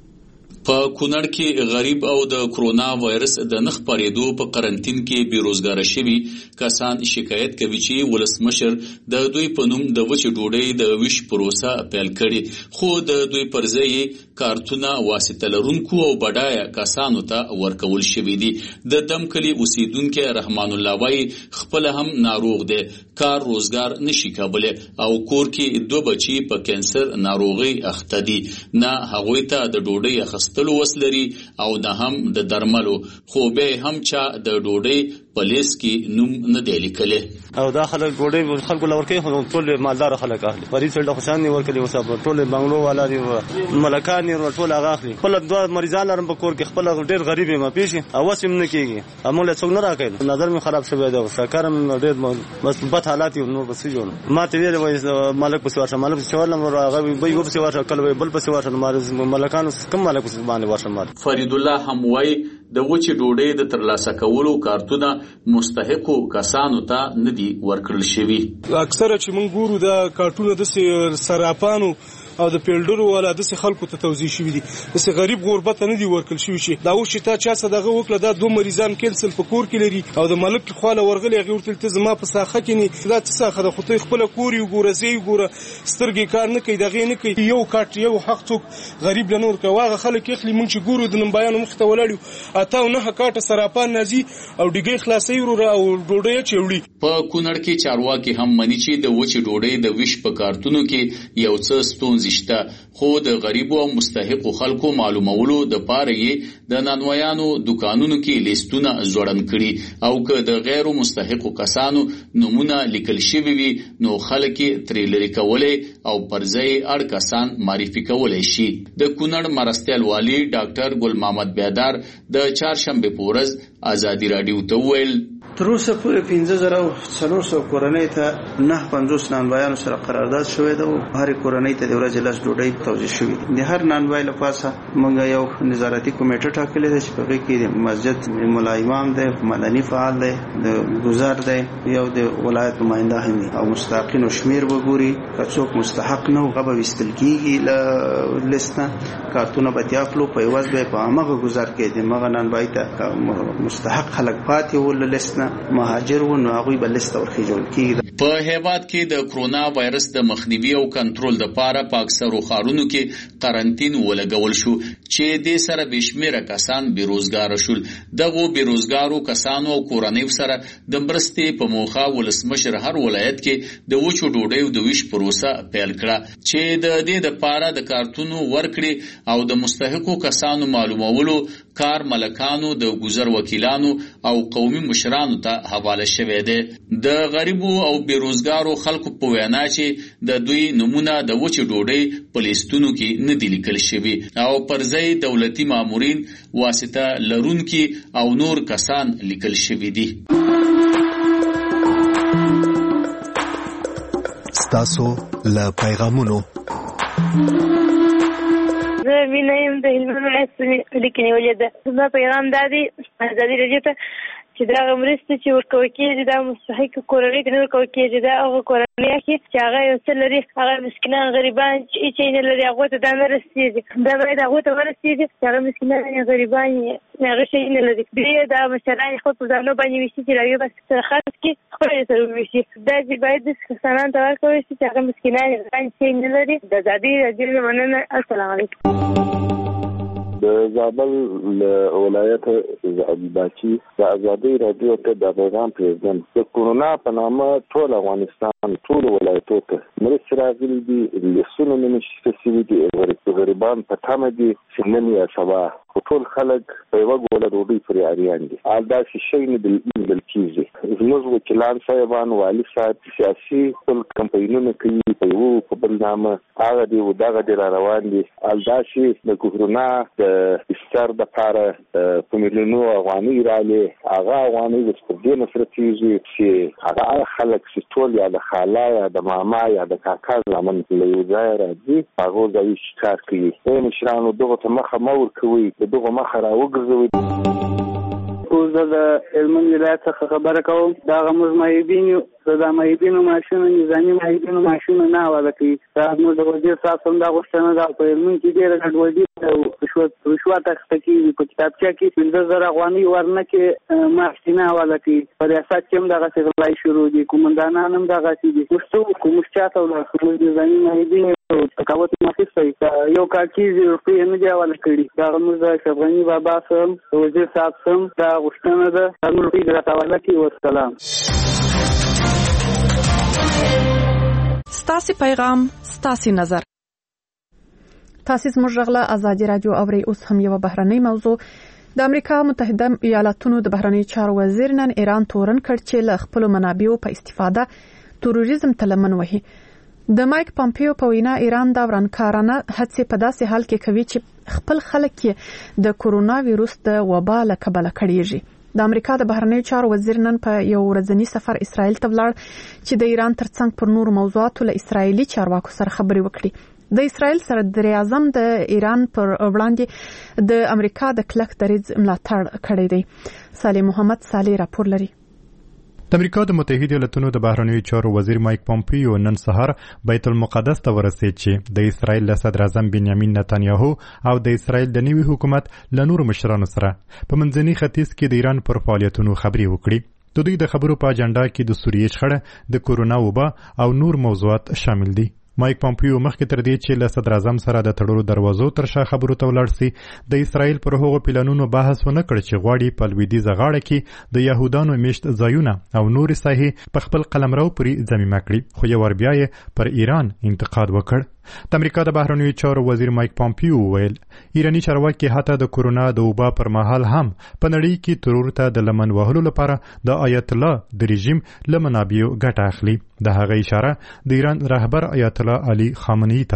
په کونړ کې غریب او د کرونا وایرس د نخ پریدو په قرنټین کې بیروزګار شوي کسان شکایت کوي چې ولسمشر د دوی په نوم د وچې ډوډۍ د ویش پروسه پیل کړي، خو د دوی پر ځای کارتونه واسطه لرونکو او بډایه کسانو ته ورکول شوي دي. د دمکلي اوسیدونکو رحمان الله وایي خپل هم ناروغ دی، کار روزګار نشي کولای او کور کې 2 بچي په کینسر ناروغي اخته دي، نه هغوی ته د ډوډۍ اخیستلو وس لري او نه هم د درملو، خو به هم چا د ډوډۍ په لیست کې نوم نه دی لیکلی. او دا خلک ډوډۍ خلکو لورکې خو ټول مالدار خلک اخلي، فرید فیلډ خوشان نه ورکړي، وساب ټول بنگلو والا دي، ملکان نه ټول هغه اخلي. خپل 2 مریضان لرم په کور کې، خپل ډېر غریب یم پیښې او وسم نه کیږي، امول څنګه نه راکړي، نظر مې خراب شوی دی، سکرم ډېر مثبت حالات یو نور بس جوړ ما ته ویل وای مالک په سوار مالک په سوار لمر هغه به یو په سوار کله بل په سوار مالکان کم مالک باندې واشم. فرید الله هم وای د وچې ډوډۍ د ترلاسه کولو کارتونه مستحقو کسانو ته نه دي ورکړل شوي. اکثره چې موږ ګورو د کارتونه د سراپانو او د پیلډرو ولا د خلکو ته توزیع شوی دي، د غریب غربت نه دي ورکل شوی شي. دا و چې تا چا صدقه وکړه دا 2 مریضان کینسل په کور کې لري او د ملک خواله ورغلی هغه ورته التزام په ساخه کې نه دا څه ساخه د خطي خپل کور یو ګوره زی ګوره سترګې کار نه کوي، دغه نه کوي، یو کارت یو حق څوک غریب لنور کوي خلک اخلي. مونږ چې ګورو د نمبایانو مخ ته ولاړو اته نه کارت سراپان نازي او ډیګي خلاصي ورو او ډوډۍ چوړي. په کونړ کې چارواکي هم مني چې د وچې ډوډۍ د ویش په کارتونو کې یو څه ستونزې شته، خو د غریبو او مستحقو خلکو معلومولو د پاره یې د نانوایانو دکانونو کې لیستونه جوړن کړي او که د غیر مستحقو کسانو نمونه لیکل شوی وي نو خلک ترې لري کولای او پرځای اړ کسان معرفي کولای شي. د کونړ مرستیال والی ډاکټر ګل محمد بیدار د چهارشنبه پورز ازادي رادیو ته ویل تر اوسه پورې 15400 کورنۍ ته 950 نانوایانو سره قرارداد شوی دی او هر کورنۍ ته د ورځې لس ډوډۍ توزیع شوې دي. د هر نانوای لپاره موږ یو نظارتي کمیټه ټاکلې ده چې په هغه کې د مسجد مولا امام دی، مدني فعال دی، د گزار دی، یو د ولایت نماینده هم دی او مستحقینو شمیر وګوري. که څوک مستحق نه هغه به وستل کیږي له لیستنه، کارتونه به تیاخلو په یوز به په هغه گزار کې د مغه نانوای ته مستحق خلک پاتې ول لیستنه مهاجر و نو هغه به لیست ورخیجول کیږي. په هیواد کې د کرونا وایرس د مخنیوي او کنټرول لپاره په اکثرو ښارونو کې قرنټین ولګول شو چې د سره بشمیره کسان بیروزګار شول. دغه بیروزګارو کسانو او کورنۍ سره د مرستې په موخه ولسمشر هر ولایت کې د وچو ډوډۍ د ویش پروسه پیل کړه چې د دې لپاره د کارتونو ورکړي او د مستحقو کسانو معلومولو کار ملکانو د گذر وکیلانو او قومي مشرانو ته حواله شوی دی. د غریبو او بیروزګارو خلکو په وینا چې د دوی نمونه د وچې ډوډۍ په لیستونو کې نه دي لیکل شوي او پر ځای دولتي مامورین واسطه لرونکي او نور کسان لیکل شوي دي. ستاسو له پیغامونو زه وینم د هلمند ولایت لیکنې ولید دا پیغام دادی ازادي راډیو ته چې دا مرستې چې ورکول کېږي دا مستحق کورنۍ ته نه ورکول کېږي. دا هغه کورنۍ چې هغه یو څه لري، هغه مسکینان غریبان چې هیڅ نه لري هغه ته دا نه رسېږي. دا باید هغه ته ورسېږي چې هغه مسکینان غریبان هغه شی نه لري. دوی دا مشران خپل په ځانو باندې ویشي چې راوي بس سره خاص کې خپل سره ویشي. دا چې باید د کسانان ته ورکول شي چې هغه مسکینان هیڅ نه لري. د ازادي راډیو مننه. السلام علیکم. د زابل ولایت ابوباچي د ازادي راډیو ته د پیغام پرېږدم. د کورونا په نامه ټول افغانستان ټول ولایتو ته مرستې راغلي دي، لیستونه نشته شوي دي، غریبان په تمه دي چې نن یا سبا ټول خلک په یوه ګوله ډوډۍ پرې اریان دي. داسې شی نه بل کېږي. زموږ وکیلان صاحبان، والي صاحب سیاسي خپل کمپاینونه کوي په یو په بل نامه، هغه دی او دغه دی را روان دي. داسې د کورونا د افطار دپاره په میلیونو افغانۍ رالې، هغه افغانۍ اوس په دې نه سره کېږي چې هغه خلک چې ټول یا د خاله یا د ماما یا د کاکا زامن له یو ځایه راځي هغو ځایي کار کوي. مشرانو دغو ته مخه مه ورکوئ، دغه مخه را وګرځوئ. اوس د هلمند ولایت څخه خبره کوم. دا زموږ معیبین یو، د معیبینو معاشونه نظامي معیبینو معاشونه نه حواله کوي. دا زموږ د وزیر صاحب هم دا غوښتنه ده. په هلمند کې ډېره ګډوډي او رشوت اخیسته کېږي. په کتابچه کې 15,000 افغانۍ ورنکې معاش نه حواله کوي. په ریاست کې هم دغسې غلای شروع دي، قومندانان هم دغسې دي. اوس څه وکړو؟ موږ چاته ولاړ شو؟ نظامي معیبین تقاوت مخیستی یو کاکیزي روپۍ نه دي حواله کړي. دا زموږ د اشرف غني بابا سم وزیر صاحب سم دا غوښتنه ده زموږ روپۍ درته حواله کړي. والسلام. ستاسې پیغام، ستاسې نظر. تاسې زموږ غږ له ازادي راډیو اورئ. اوس هم یوه بهرنۍ موضوع. د امریکا متحده ایالاتونو د بهرنیو چارو وزیر نن ایران تورن کړ چې له خپلو منابعو په استفاده تروریزم ته لمن وهي. د مایک پامپیو په وینا ایران دا ورانکارانه هڅې په داسې حال کې کوي چې خپل خلک یې د کورونا ویروس د وبا له کبله کړیږي. د امریکا د بهرنیو چارو وزیر نن په یو ورځنی سفر اسرائیل ته ولاړ چې د ایران ترڅنګ پر نورو موضوعاتو له اسرائیلي چارواکو سره خبرې وکړي. د اسرائیل صدر اعظم د ایران پر وړاندې د امریکا د کلک دریځ ملاتړ کړی دی. صالح محمد صالح راپور لري. د امریکا د متحده ایالاتونو د بهرنیو چارو وزیر مایک پامپیو نن سهار بیت المقدس ته ورسېد چې د اسرائیل له صدر اعظم بنیامین نتانیاهو او د اسرائیل د نوي حکومت له نورو مشرانو سره په منځني ختیځ کې د ایران پر فعالیتونو خبرې وکړي. د دوی د خبرو په اجنډا کې د سوریې شخړه، د کورونا وبا او نور موضوعات شامل دي. مایک پامپیو مخکې تر دې چې له صدر اعظم سره د تړلو دروازو تر شا خبرو ته ولاړ سي، د اسرائیل پر هغو پلانونو بحث ونه کړ چې غواړي په لویدیځه غاړه کې د یهودانو میشت ځایونه او نورې ساحې په خپل قلمرو پورې ضمیمه کړي. خو یو ور بیا یې پر ایران انتقاد وکړ. د امریکا د بهرنیو چارو وزیر مایک پامپیو ویل ایرانی چارواکي حتی د کورونا د وبا پر مهال هم په نړۍ کې ترور ته د لمن وهلو لپاره د آیت الله د رژیم له منابعو ګټه اخلي. د هغه اشاره د ایران رهبر آیت الله علي خامنه‌ای ته و.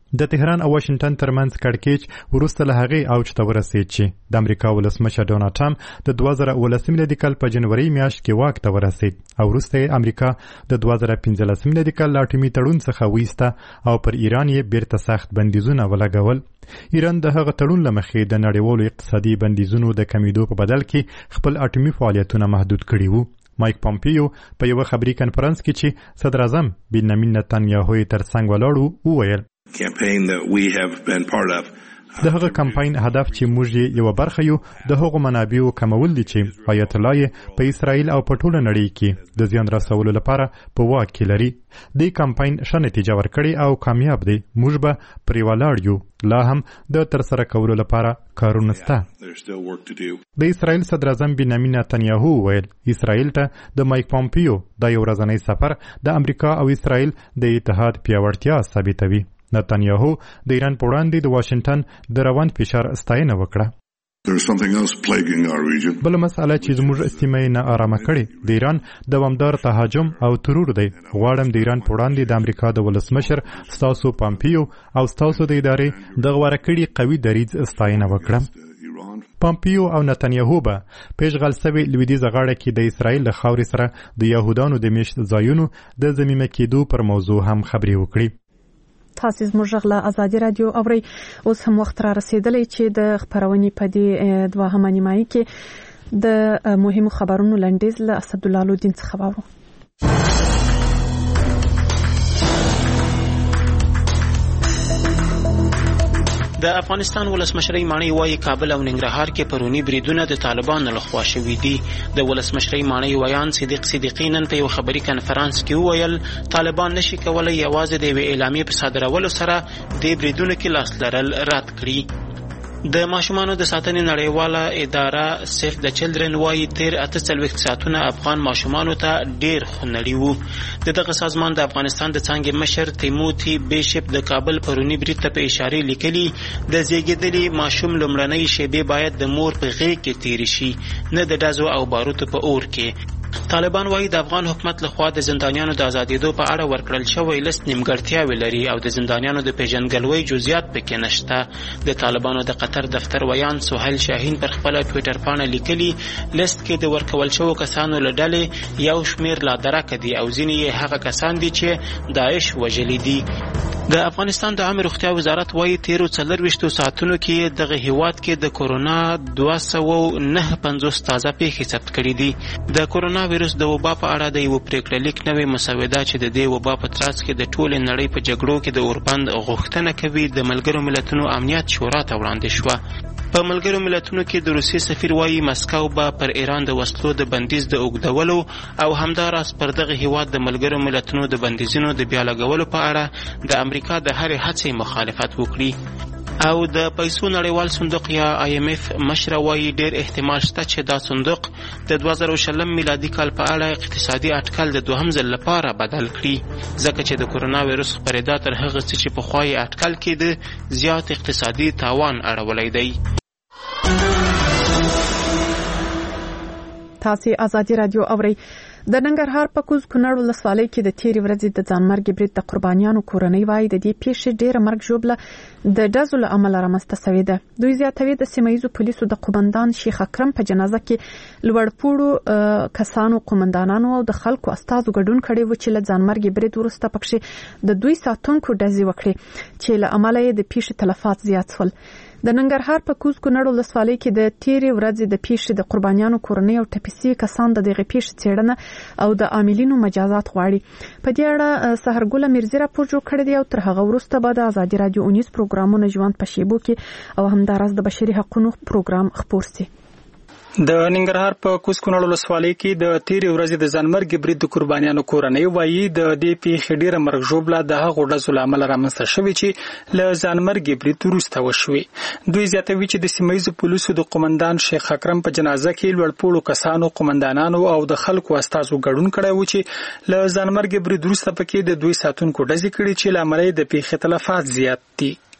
د تهران او واشنگټن ترمنځ کړکېچ وروسته له هغې اوج ته ورسېد چې د امریکا ولسمشر ډونالډ ټرمپ د 2019 میلادي کال په جنوري میاشت کې واک ته ورسېد او وروسته امریکا د 2015 میلادي کال له اټومي تړون څخه وایسته او پر ایران یې بیرته سخت بندیزونه ولګول. ایران د هغه تړون له مخې د نړیوالو اقتصادي بندیزونو د کمیدو په بدل کې خپل اټومي فعالیتونه محدود کړي وو. مایک پامپیو په یو خبري کانفرنس کې چې صدر اعظم بنیامین نتانیاهو یې ترڅنګ ولاړ وویل د هغه کمپاین هدف چې موږ یې یو برخه یو د هغو منابعو کمول دي چې آیت الله یې په اسرائیل او په ټوله نړۍ کې د زیان رسولو لپاره په واک کې لري. دې کمپاین ښه نتیجه ورکړې او کامیاب دی. موږ به پرې ولاړ یو. لا هم د ترسره کولو لپاره کارونه شته. د اسرائیل صدر اعظم بنیامین نتانیاهو ویل اسرائیل ته د مایک پامپیو د یو ورځنی سفر د امریکا او اسرائیل د اتحاد پیاوړتیا ثابتوي. نتانیاهو د ایران په وړاندې د واشنگټن د روان فشار ستاینه وکړه. بل مسئله چې زموږ سیمه نه آرامه کړي د ایران دوامدار تهاجم او ترور دی. غواړم د ایران په وړاندې د امریکا د ولسمشر ستاسو پامپیو او ستاسو د ادارې د غوره کړي قوي دریځ ستاینه وکړم. پامپیو او نتانیاهو به پیشغل سوي لویدیځه غاړه کې د اسرائیل له خاورې سره د یهودانو د میشت ځایونو د ضمیمه کېدو پر موضوع هم خبرې وکړي. تاسو زموږ غلا ازادي رادیو اوري. اوس هم وخت را رسیدلی چې د خبرونې په دې دوهمه نیمایي کې د مهمو خبرونو لنډیز له اسدالله لودین څخه واورو. د افغانستان ولسمشرۍ ماڼۍ وایي کابل او ننګرهار کې پرونی بریدونه د طالبانو لخوا شوي دي. د ولسمشرۍ ماڼۍ ویان صدیق صدیقی نن په یو خبري کنفرانس کې وویل طالبان نشي کولای یوازې د یوې اعلامیې په صادرولو سره د بریدونو کې لاس لرل رد کړي. د ماشومانو د ساتنې نړیواله اداره سیف د چلډرن وایي تیر 48 ساعتونه افغان ماشومانو ته ډیر خونړي وو. دغه سازمان د افغانستان د څانګې مشر تیموتی بیشپ د کابل پرونی برید ته په اشاره لیکلي د زیږیدلي ماشوم لومړنۍ شیبې باید د مور په غېږ کې تیر شي نه د ډزو او باروتو په اور کې. طالبان وایي د افغان حکومت لخوا د زندانیانو د ازادېدو په اړه ورکړل شوی لست نیمګړتیاوې لري او د زندانیانو د پیژنګلوۍ جزئیات پکې نشته. د طالبانو د قطر دفتر ویان سهیل شاهین پر خپل ټوئیټر پاڼه لیکلي لست کې د ورکول شوو کسانو له ډلې یو شمیر لا درکه دي او ځینې یې هغه کسان دي چې داعش وژلي دي. د افغانستان د عامه روغتیا وزارت وایي تیرو 24 ساعتونو کې دغه هیواد کې د کورونا 259 تازه پیښې ثبت کړي دي. د کورونا ویروس د وبا په اړه د یو پریکړه لیک نوې مسوده چې د دې وبا په ترڅ کې د ټولې نړۍ په جګړو کې د اوربند غوښتنه کوي د ملګرو ملتونو امنیت شورا ته وړاندې شوه. په ملګرو ملتونو کې د روسیې سفیر وایي مسکو به پر ایران د وسلو د بندیز د اوږدولو او همداراز پر دغه هیواد د ملګرو ملتونو د بندیزونو د بیا لګولو په اړه د امریکا د هرې هڅې مخالفت وکړي. او د پیسو نړیوال صندوق یا IMF مشر وایي ډیر احتمال شته چې دا صندوق د 2020 میلادي کال په اړه اقتصادي اټکل د دوهم ځل لپاره بدل کړي ځکه چې د کورونا ویروس خپرېدا تر هغه څه چې په خوای اټکل کې د زیات اقتصادي تاوان اړولی دی. تاسو ازادي رادیو اورئ. د ننګرهار په کوز کونړ ولسوالۍ کې د تیرې ورځې د ځانمرګ برید د قربانیانو کورنۍ وایي د دې پیښې ډېره مرګ ژوبله د ډزو له امله رامنځته شوې ده. دوی زیاتوي د سیمه ییزو پولیسو د قومندان شیخ اکرم په جنازه کې لوړپوړو کسانو قومندانانو او د خلکو استازو ګډون کړی و چې له ځانمرګ برید وروسته پکښې د دوی ساتونکو ډزې وکړې چې له امله یې د پیښې تلفات زیات شول. د ننګرهار په کوز کونړ ولسوالۍ کې د تیرې ورځې د پیښې د قربانیانو کورنۍ او ټپي کسان د دغه پیښې څېړنه او د عاملینو مجازات غواړي. په دې اړه سحرګل میرزي راپور جوړ کړی دی او تر هغه وروسته به د ازادي رادیو 19 پروګرامونه ژوند په شیبو کې او همداراز د بشري حقوقو پروګرام خپور شي. د ننګرهار په کوز کونړ ولسوالۍ کې د تیرې ورځې د ځانمرګ برید د قربانیانو کورنۍ وایي د دې پیښې ډېره مرګ ژوبله د هغو ډزو له امله رامنځته شوې چې له ځانمرګ برید وروسته وشوې. دوی زیاتوي چې د سیمه ییزو پولیسو د قومندان شیخ اکرم په جنازه کې لوړپوړو کسانو قومندانانو او د خلکو استازو ګډون کړی و چې له ځانمرګ برید وروسته پکې د دوی ساتونکو ډزې کړي چې له امله د پیښې تلفات زیات دي.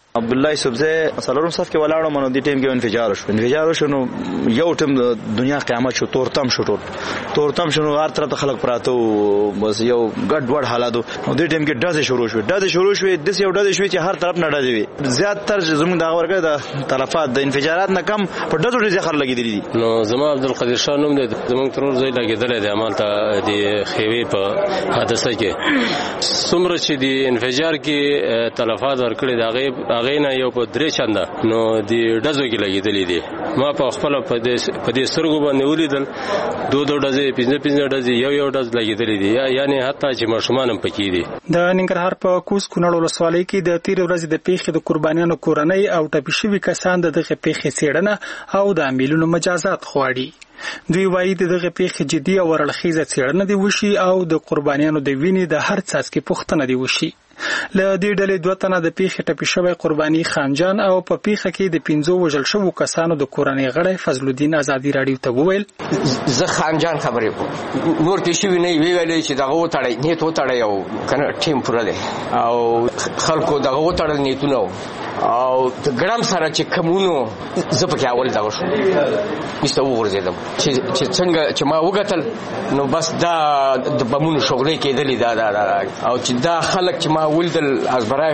عبد الله یوسفزی څلورم صف کې ولاړم نو د ټیم کې انفجار شو نو یو ټیم دنیا قیامت شو تورتم شو هر طرف خلک پراته بس یو ګډ وډ حالات نو د ټیم کې ډزې شروع شوې د یو ډزې شوې چې هر طرف نه ډزې وي زیات تر زموږ د ورګه د تلفات د انفجارات نه کم په ډزو ډزې خلک لګېدلي دي. نو زما عبدالقدیر شاه نوم دی زموږ ترور ځای لګېدلی دی عملته د خیوې په حادثه کې څومره چې د انفجار کې تلفات ورکړي د هغې نه یو په 3 چنده نو د ډزو کې لګېدلي دي. ما په خپله په دې سترګو باندې ولیدل 2 ډزې 15 ډزې یو ډز لګېدلي دي یعنې حتی چې ماشومان هم پکې دي. د ننګرهار په کوز کونړ ولسوالۍ کې د تیر ورځې د پیښې د قربانیانو کورنۍ او ټپي شوي کسان دغه پیښې څېړنه او د عاملونو مجازات غواړي. دوی وایي دغه پیښې جدي او ورلخیزه څېړنه دی وشي او د قربانیانو د وینې د هر څاڅکي پوښتنه دی وشي. له دې ډلې 2 تنه د پیښې ټپي شوی قرباني خانجان او په پیښه کې د 5 وژل شوو کسانو د کورنۍ غړی فضل الدین ازادي راډیو ته وویل زه خانجان خبرې کوم نور کې شوی نه ویلې چې دغه وټړی نیت وټړی او کنه ټیم پوره دی او خلکو دغه وټړل نیتونه او د ګرام سره چې کمونو زه پکې اول دغه شو مستو ورزیدم چې څنګه چې ما وګتل نو بس دا د بمونو شغلې کېدلې دا او چې دا خلک چې ما ولدل از برای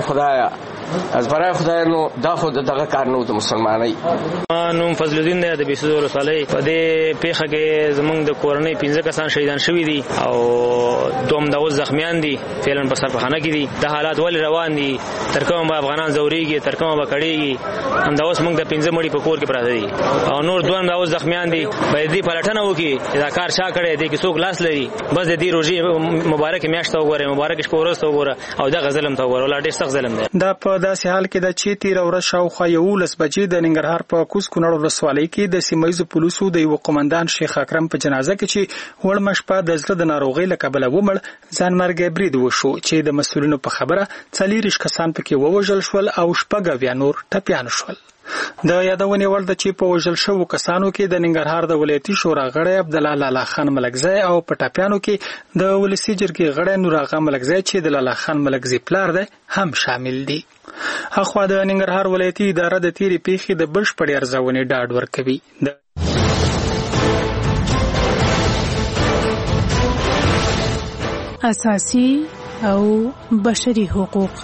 خدای نو دا خو دغه کار نه و د مسلمانۍ. نوم فضل الدین دی د بیسود ولسوالۍ په دې پیښه کې زمونږ د کورنۍ 15 کسان شهیدان شوي دي او 2 د زخمیان دي فعلا په سرپخانه کې دي. د حالات ولې روان دي تر کومه به افغانان زوريږي تر کومه به کړيږي همدا اوس موږ د 15 مړي په کور کې پراته دي او نور 2 د زخمیان دي باید دې پلټنه وکړي دا کار شا کړي دي کې څوک لاس لري بس د دې روزي مبارک میاشت وګوره مبارک شپه ورځ وګوره او دا غزلم ته وګوره لا ډېر سخت ظلم دی. دا په داسې حال کې د چې تیر ورځ شاوخوا 11 بجې د ننګرهار په کوز کونړ ولسوالۍ کې د سیمایي پولیسو د یو قومندان شیخ اکرم په جنازه کې چې وړمه شپه د زړه د ناروغۍ له کبله ومړ ځانمرګ برید وشو چې د مسؤلینو په خبره 40 کسان پکې ووژل شول او 9 نور ټپیان شول. د یادونې وړ ده چې په وژل شوو کسانو کې د ننګرهار د ولایتي شورا غړی عبدالله لالا خان ملکزی او په ټپیانو کې د ولسي جرګې غړی نور آغا ملکزی چې د لالا خان ملکزی پلار دی هم شامل دي. اخوا د ننګرهار ولایتي اداره د تیرې پیښې د بشپړې ارزونې ډاډ ورکوي. اساسي او بشري حقوق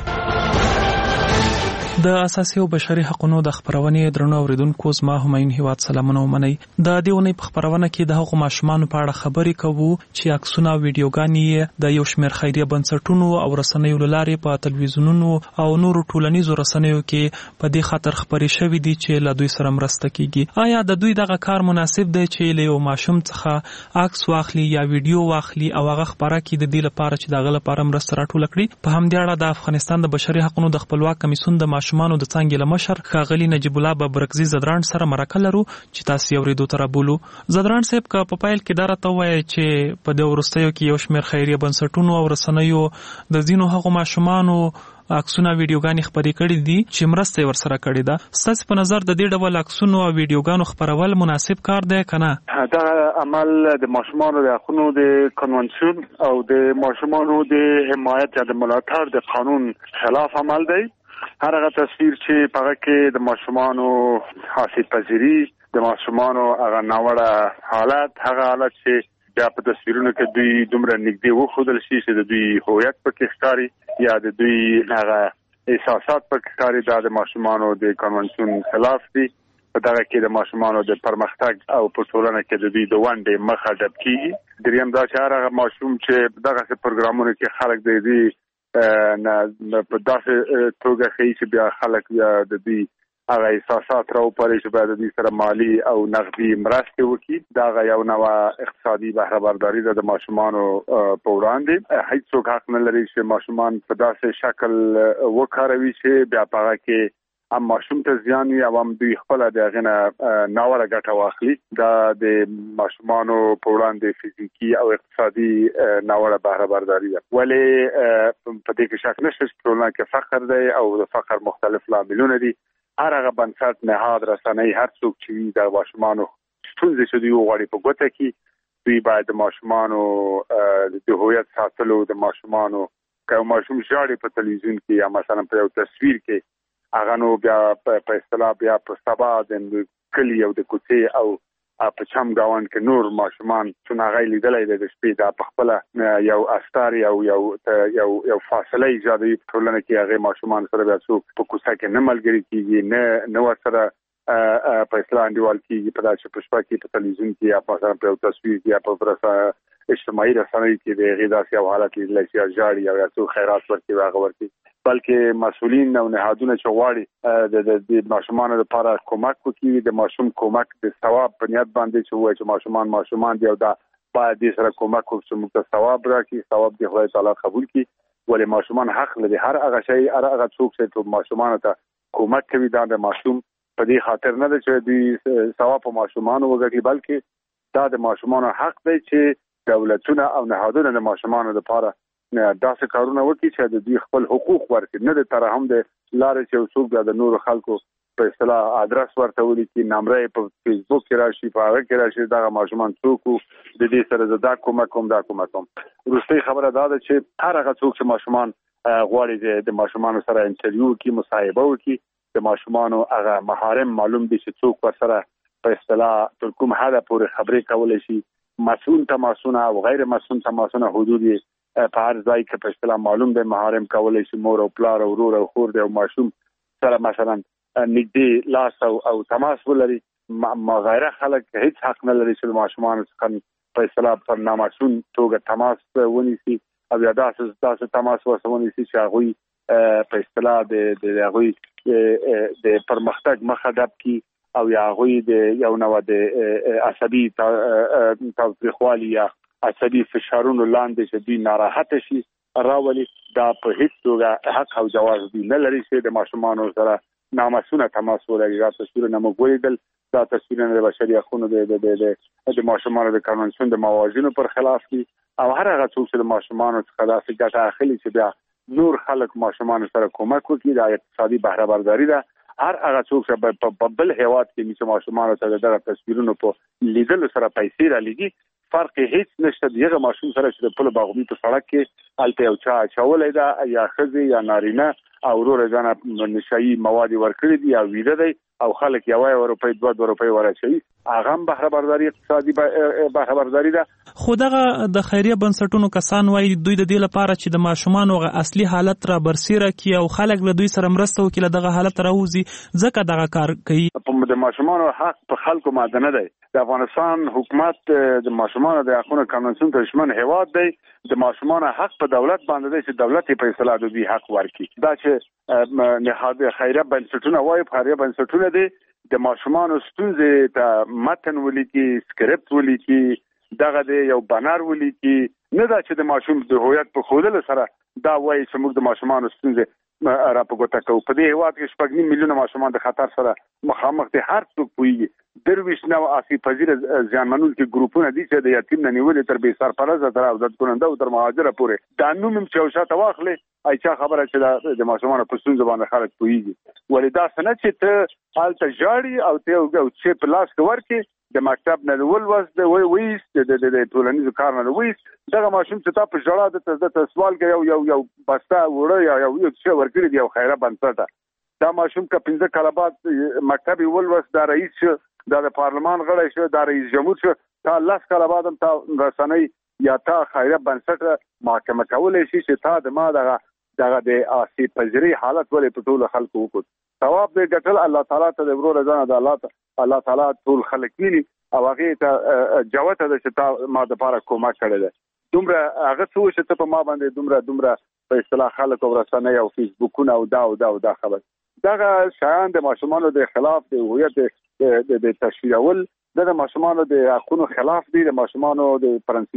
د اساسي او بشري حقوقو د خبرونې درنو اوریدونکو زما همایون هیواد سلامونه ومنئ. د دې ونې په خبرونه کې د هغو ماشومان په اړه خبرې کوو چې عکسونه او ویډیوګانې د یو شمېر خیریه بنسټونو او رسنیو له لارې په تلویزیونونو او نورو ټولنیزو رسنیو کې په دې خاطر خبرې شوې دي چې له دوی سره مرسته کیږي. آیا د دوی دغه کار مناسب دی چې له یو ماشوم څخه عکس واخلي یا ویډیو واخلي او هغه خبره کړي د دې لپاره چې دغه لپاره مرسته راټوله کړي؟ په همدې اړه د افغانستان د بشري حقوقو د خپلواک کمیسیون د ماشومانو د څانګې له مشر ښاغلي نجیب الله ببرکزي زدران سره مرکه لرو چې تاسو یې اورېدو ته رابولو. زدران صاحب که په پیل کې دا راته ووایئ چې په دې وروستیو کې یو شمېر خیریه بنسټونو او رسنیو د ځینو هغو ماشومانو عکسونه ویډیوګانې خپرې کړي دي چې مرسته یې ورسره کړې ده. ستاسو په نظر د دې ډول عکسونو او ویډیوګانو خپرول مناسب کار دی که نه؟ دا عمل د ماشومانو د حقونو د کنوانسیون او د ماشومانو د حمایت یا د ملاتړ د قانون خلاف عمل دی. هر هغه تصویر چې پغه کې د ماشومانو حاصل پذیری د ماشومانو هغه ناوړه حالت هغه حالت چې بیا په تصویرونو کې دوی دومره نږدې وښودل شي چې د دوی هویت پکې ښکاري یا د دوی هغه احساسات پکې ښکاري دا د ماشومانو د کنوانسیون خلاف دي. په دغه کې د ماشومانو د پرمختګ او په ټولنه کې د دوی د ونډې مخه ډب کیږي. دریم دا چې هغه ماشوم چې دغه پروګرامونو کې خلک د دې نه په داسې توګه ښیي چې بیا خلک د دوی هغه احساسات راوپاري چې باید د دوی سره مالی او نقدي مرستې وکړي. دغه یو نوع اقتصادي بهره برداري ده د ماشومانو په وړاندې. هیڅوک حق نه لري چې ماشومان په داسې شکل وکاروي چې بیا په هغه کې هم ماشوم ته زیان وي او هم دوی خپله د هغې نه ناوړه ګټه واخلي. دا د ماشومانو په وړاندې فزیکي او اقتصادي ناوړه بهره برداري ده. ولې په دې کې شک نشته چې ټولنه کې فقر دی او د فقر مختلف لاملونه دي. هر هغه بنسټ نهاد رسنۍ هر څوک چې وي د ماشومانو ستونزې چې دوی وغواړي په ګوته کړي دوی باید د ماشومانو د هویت ساتلو د ماشومانو که یو ماشوم ژاړي په تلویزیون کې یا مثلا په یو تصویر کې هغه نو بیا په اصطلاح بیا په سبا د کلی او د کوڅې او په چم گاوند کې نور ماشومان چې هغه لیدلای د شپې د خپل یو استار یو فاصله ایجادوي په ټولنه کې هغه ماشومان سره بیا څوک په کوڅه کې نه ملګری کیږي نه ورسره په اسلام دیوال کې په داسې پښپا کې په تلویزیون کې یا په مثلا په تصویر کې یا په پرسه اجتماعي رسنۍ کې د غیدا سي حالت لیدل شي جاړي او یا څو خیرات ورکړي هغه ورکړي بلکې مسؤلین او نهادونه چې غواړي د ماشومان لپاره کومک وکړي د ماشوم کومک د ثواب په نیت باندې چې وایي چې ماشومان دی او دا باید د سره کومک وکړي چې موږ ته ثواب راکړي ثواب دی خدای تعالی قبول کړي ولې ماشومان حق لري هر هغه شی هر هغه څوک چې ماشومان ته کومک کوي دا د ماشوم په دې خاطر نه چې د ثواب په ماشومان وګړي بلکې دا د ماشومان حق دی چې دولتونه او نهادونه د ماشومان لپاره داسې کارونه وکړي چې د دوی خپل حقوق ورکړي نه د ترحم د لارې چې څوک د نور خلکو په اصطلاح ادرس ورته ولیکي نمبر په فیسبوک کې راشي په هغه کې راشي دا ماشومان څوک د دې سره زدا کومک وروستۍ خبره دا ده چې هر هغه څوک چې ماشومان غواړي د ماشومان سره انټرویو کې مصاحبه وکړي د ماشومان هغه محارم معلوم دي چې څوک ورسره په اصطلاح تر کوم حد پورې خبرې کولای شي مسؤل تماسونه او غیر مسؤل تماسونه حدود په هر ځای کې په اصطلاح معلوم دی محارم کولای شي مور او پلار او ورور او خور دی او ماشوم سره مثلا نږدې لاس او تماس ولري غیره خلک هیڅ حق نه لري چې ماشومان څخه په اصطلاح پر نامسؤل توګه تماس ونیسي او یا داسې تماس ونیسي چې هغوی په اصطلاح د هغوی د پرمختګ مخه ډب کړي او یا هغوی د یو نوع د عصبي تاوتریخوالي یا عصبي فشارونو لاندې چې دوی ناراحته شي راولي دا په هیڅ توګه حق او جواز دی نه لري چې د ماشومان سره نامسؤل تماس ولري دا تصویرونه موږ ولیدل دا تصویرونه د بشري حقوقو د ماشومان د قانون د موازینو پر خلاف دي او هر هغه څوک چې د ماشومان څخه داسې ګټه اخلي چې بیا نور خلک ماشومان سره کومک وکړي دا اقتصادي بهره برداري ده هر هغه څوک چې په بل هیواد کې چې ماشومان سره دغه تصویرونو په لیدلو سره پیسې را لګي فرق هیڅ نشته دغه ماشوم سره چې په باغوي په سړک کې الته یو چا چولې ده یا خزي یا نارینه او ورور ځنه نشئی مواد ورکړي دي او ویده دی او خلک یو روپۍ 2 روپۍ ورچي هغه بهره برداري اقتصادي بهره برداري ده خو دغه د خیریه بنسټونو کسان وایي دوی د دې لپاره چې د ماشومان او اصلي حالت را برسیره کی او خلک له دوی سره مرسته وکړي دغه حالت راوځي ځکه دغه کار کوي په د ماشومان حق په خلکو ماده دی د افغانستان حکومت د ماشومان د حقوقو قانون ته شمن هواد دی د ماشومان حق په دولت باندې دی چې دولت په اصلاح د دوی حق ورکړي دا چې نهاد خیریه بنسټونه وایي خیریه بنسټونه دي د ماشومان ستونزې ته متن ولیکي سکرپټ ولیکي دغه د یو بانر ولیکي نه دا چې د ماشوم د هویت په خوده سره دا وایي چې موږ د ماشومان ستونزې را په ګوته کوو په دې هواد کې 2 میلیونه ماشومان د خطر سره مخامخ دي هر څوک پوهیږي درویش نو اسی پذیر ځانمنول کې ګروپونه دي چې د یتیم نه نیولې تر به سرپرست تر عودت کننده او تر مهاجر پورې دا نوم چې شاته واخلې ایچا خبره چې د ماشومان په ستونزې باندې خلک پوهیږي ولې دا سنت چې ته حالت جاړي او ته یو چې پلاس ورکې د مکتب نه ولوس د ویس د ټولنیزو کار نه ویس دغه ماشوم چې تا په جړه د سوال کې یو بسته وړه یا یو څه ورکړي دی او خیره بنسټه دا ماشوم کا 15 کاله بعد مکتب ولوس دا رئیس د پارلمان غړی شو دا رئیس جمهور شو تا 10 کاله بعد تا رسنۍ یا تا خیره بنسټه محاکمه کولای شي چې تا د ما دغه د اسی پذیری حالت ولې په ټول خلکو وکړ ثواب دې ګټل الله تعالی ته د ورور ځان د الله تعالی ټول خلک ویلي او هغه ته جوته د چې تا ما د لپاره کومک کړی دی دومره هغه څه چې ته په ما باندې دومره په اصطلاح خلک او رسنۍ او فیسبوکونه او دا خبر دغه شایان د ماشومان د خلاف د هویت د تشویقول د ماشومان د حقوقو خلاف دي د ماشومان د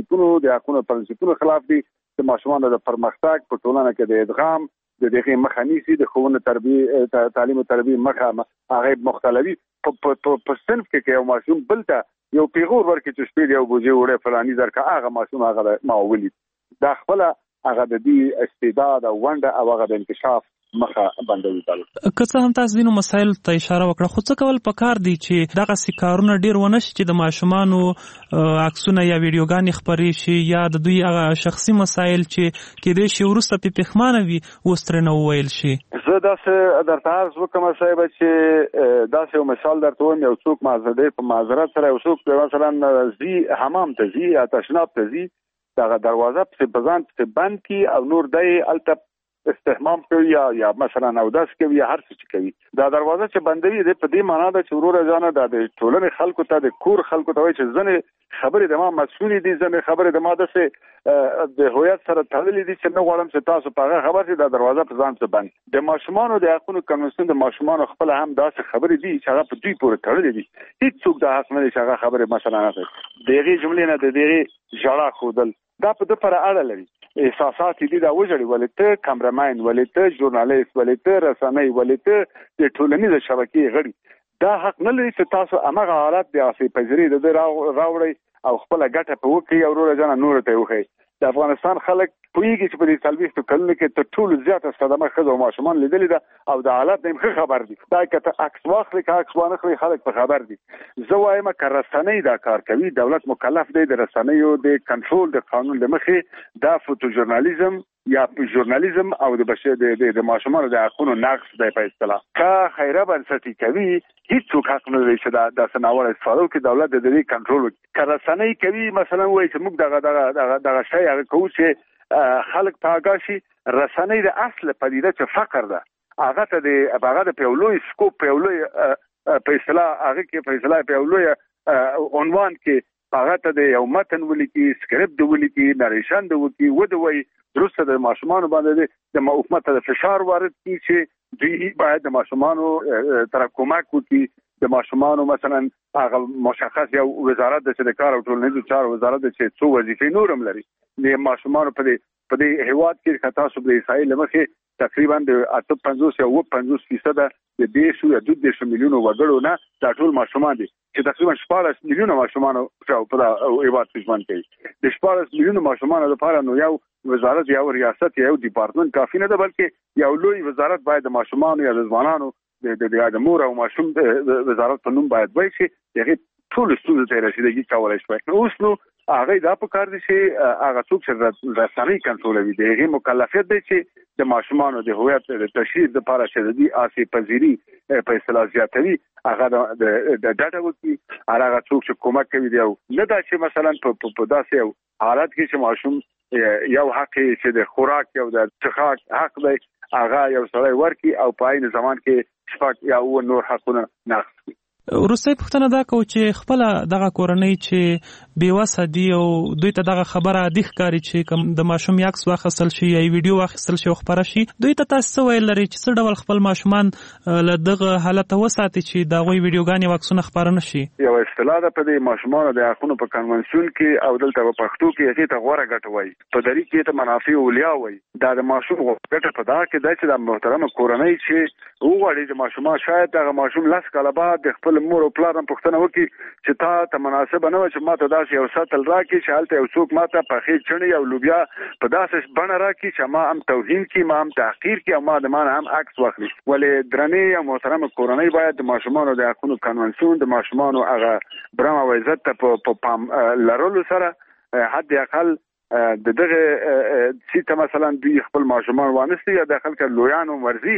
پرنسپونو خلاف دي د ماشومان د پرمختګ په ټولنه کې د ادغام د دغه مخانیسي د خوونه تربیه تعلیم او تربیه مخه هغه مختلفي په صنف کې یو ماشوم بلته یو پیغور ورکې چې شپې یو بوجي وړه فلاني درکه هغه ماشوم هغه ما ولید دا خپل هغه د دې استعداد او ونده او هغه د انکشاف مخه بندوي تعلق. که څه هم تاسو دینو مسایل ته اشاره وکړه، خو څه کول پکار دي چې دغه سکارونه ډیر ونه شي چې د ماشومانو عکسونه یا ویډیوګانې خپرې شي یا د دوی هغه شخصي مسایل چې کېدای شي وروسته پښېمانه وي اوس ترې نه وویل شي. زه داسې درته عرض وکړم صاحب چې داسې یو مثال درته وایم، یو څوک په معذرت سره یو څوک مثلا ځي حمام ته ځي یا تشناب ته ځي، دغه دروازه پسې بزان پسې بند کی او نور دی هلته استحمام کوي یا مثلا اودس کوي یا هر څه چې کوي، دا دروازه چې بندوي د په دې معنا ده چې وروره جانه د ټولنې خلکو ته د کور خلکو ته وایي چې ځنې خبرې د ما مسؤلې دي، ځنې خبرې د ما داسې د هویت سره تړلې دي چې نه غواړم چې تاسو په هغه خبر شئ، دا دروازه په ځان څه بند. د ماشومانو د حقونو کنوانسیون د ماشومانو خپل هم داسې خبرې دي چې هغه په دوی پورې تړلې دي، هیڅوک دا حق نه لري چې هغه خبرې مثلا نه کوي. د هغې جملې نه د هغې ژړا ښودل دا په ده پورې اړه لري. احساسات دي دا وژړي، ولې ته کامرمین، ولې ته ژورنالیست، ولې ته رسنۍ، ولې ته د ټولنیزې شبکې غړي، دا حق نه لري چې تاسو همغه حالت د آسیب پذیري د ده راوړئ او خپله ګټه په وکړي او وروره جانه نورو ته یې وښایي. د افغانستان خلک پوهېږي چې په دې 40 کلونو کې تر ټولو زیاته صدمه ښځو او ماشومان لیدلې ده او د حالت نه یې ښه خبر دي. دا که ته عکس واخلې که عکس وانخلې خلک په خبر دي. زه وایم که رسنۍ دا کار کوي، دولت مکلف دی د رسنیو د کنټرول د قانون له مخې دا فوټو ژورنالیزم یا ژورنالیزم او د ماشومانو د حقونو نقص دی په اصطلاح. که خیره بنسټي کوي هیڅوک حق نه لري چې دا ناوړه استفاده وکړي، دولت د دې کنټرول وکړي. که رسنۍ کوي مثلا وایي چې موږ دغه شی هغه کوو چې خلک په آګاه شي، رسنۍ د اصل پدیده چې فقر ده هغه ته د په یو لوی سکوپ په یو لوی په اصطلاح هغه کې په اصطلاح په یو لوی عنوان کې هغه ته د یو متن ولیکي، سکرپټ ولیکي، نریشن وکړي، ودوي وروسته د ماشومانو باندې د حکومت ته فشار وارد کړي چې دوی باید د ماشومانو تر کومک وکړي. د ماشومانو مثلا هغه مشخص یو وزارت د کار او ټولنیزو چارو وزارت چې څو وظیفې نور هم لري، د ماشومانو په دې هیواد کې که تاسو د عیسائی له مخې تقریبا د 58 یا 50% د 200 یا 200 میلیونو وګړو نه دا ټول ماشومان دي چې تقریبا 14 میلیونه ماشومان په هیواد کې ژوند کوي. د 14 میلیونه ماشومان لپاره نو یو وزارت یا ریاست یا یو ډپارټمنټ کافي نه ده، بلکې یو لوی وزارت باید د ماشومانو یا د ځوانانو د مور او ماشوم وزارت په نوم باید وای شي، هغه ټول ستونزې ته رسیدګي کولای شي. اوس نو هغه دا په کار دي چې هغه څوک چې رسنۍ کنټرولوي د هغې مکلفیت دی چې د ماشومانو د هویت د تشهیر لپاره چې د آسیب پذیري په اصطلاح زیاتوي هغه د ډاډه وکړي. هغه څوک چې کومک کوي دی نه دا چې مثلا په داسې یو حالت کې چې ماشوم یو حق چې د خوراک یو د څښاک حق دی هغه یو سړی ورکړي او په عین زمان کې شپږ یا نور حقونه نقض کړي. وروسته پوښتنه دا کوو چې خپل دغه کورنۍ چې بیوسه دي او دوی ته دغه خبره عادي ښکاري چې د ماشوم عکس واخیستل شي یا ویډیو واخیستل شي او خپره شي، دوی ته تاسو څه ویل لري چې څه ډول خپل ماشومان له دغه حالته وساتي چې د هغوی ویډیوګانې او عکسونه خپاره نه شي؟ یو اصطلاح ده په دې ماشومانو د حقونو په کنونسیون کې او دلته په پښتو کې هغې ته غوره ګټه وایي، په دري کې ته منافع اولیا وایي. دا د ماشوم ګټه په دغه کې ده چې د محترمه کورنۍ چې وغواړي چې ماشومان شاید دغه ماشوم 10 کاله بعد د خپل مور او پلار هم پوښتنه وکړي چې تا مناسبه نه وه چې ما ته داسې یو سطل راکړي چې هلته یو څوک ما ته پخې چڼې او لوبیا په داسې بڼه راکړي چې ما هم توهین کړي، ما هم تحقیر کړي او ما د ما نه هم عکس واخلي. ولې درنې او محترمه کورنۍ باید د ماشومانو د حقونو کنونسیون د ماشومانو هغه برم او عزت ته په پام لرلو سره حد اقل د دغه سیته مثلا دوی خپل ماشومان وانستی یا داخل کړ لویانو مرزي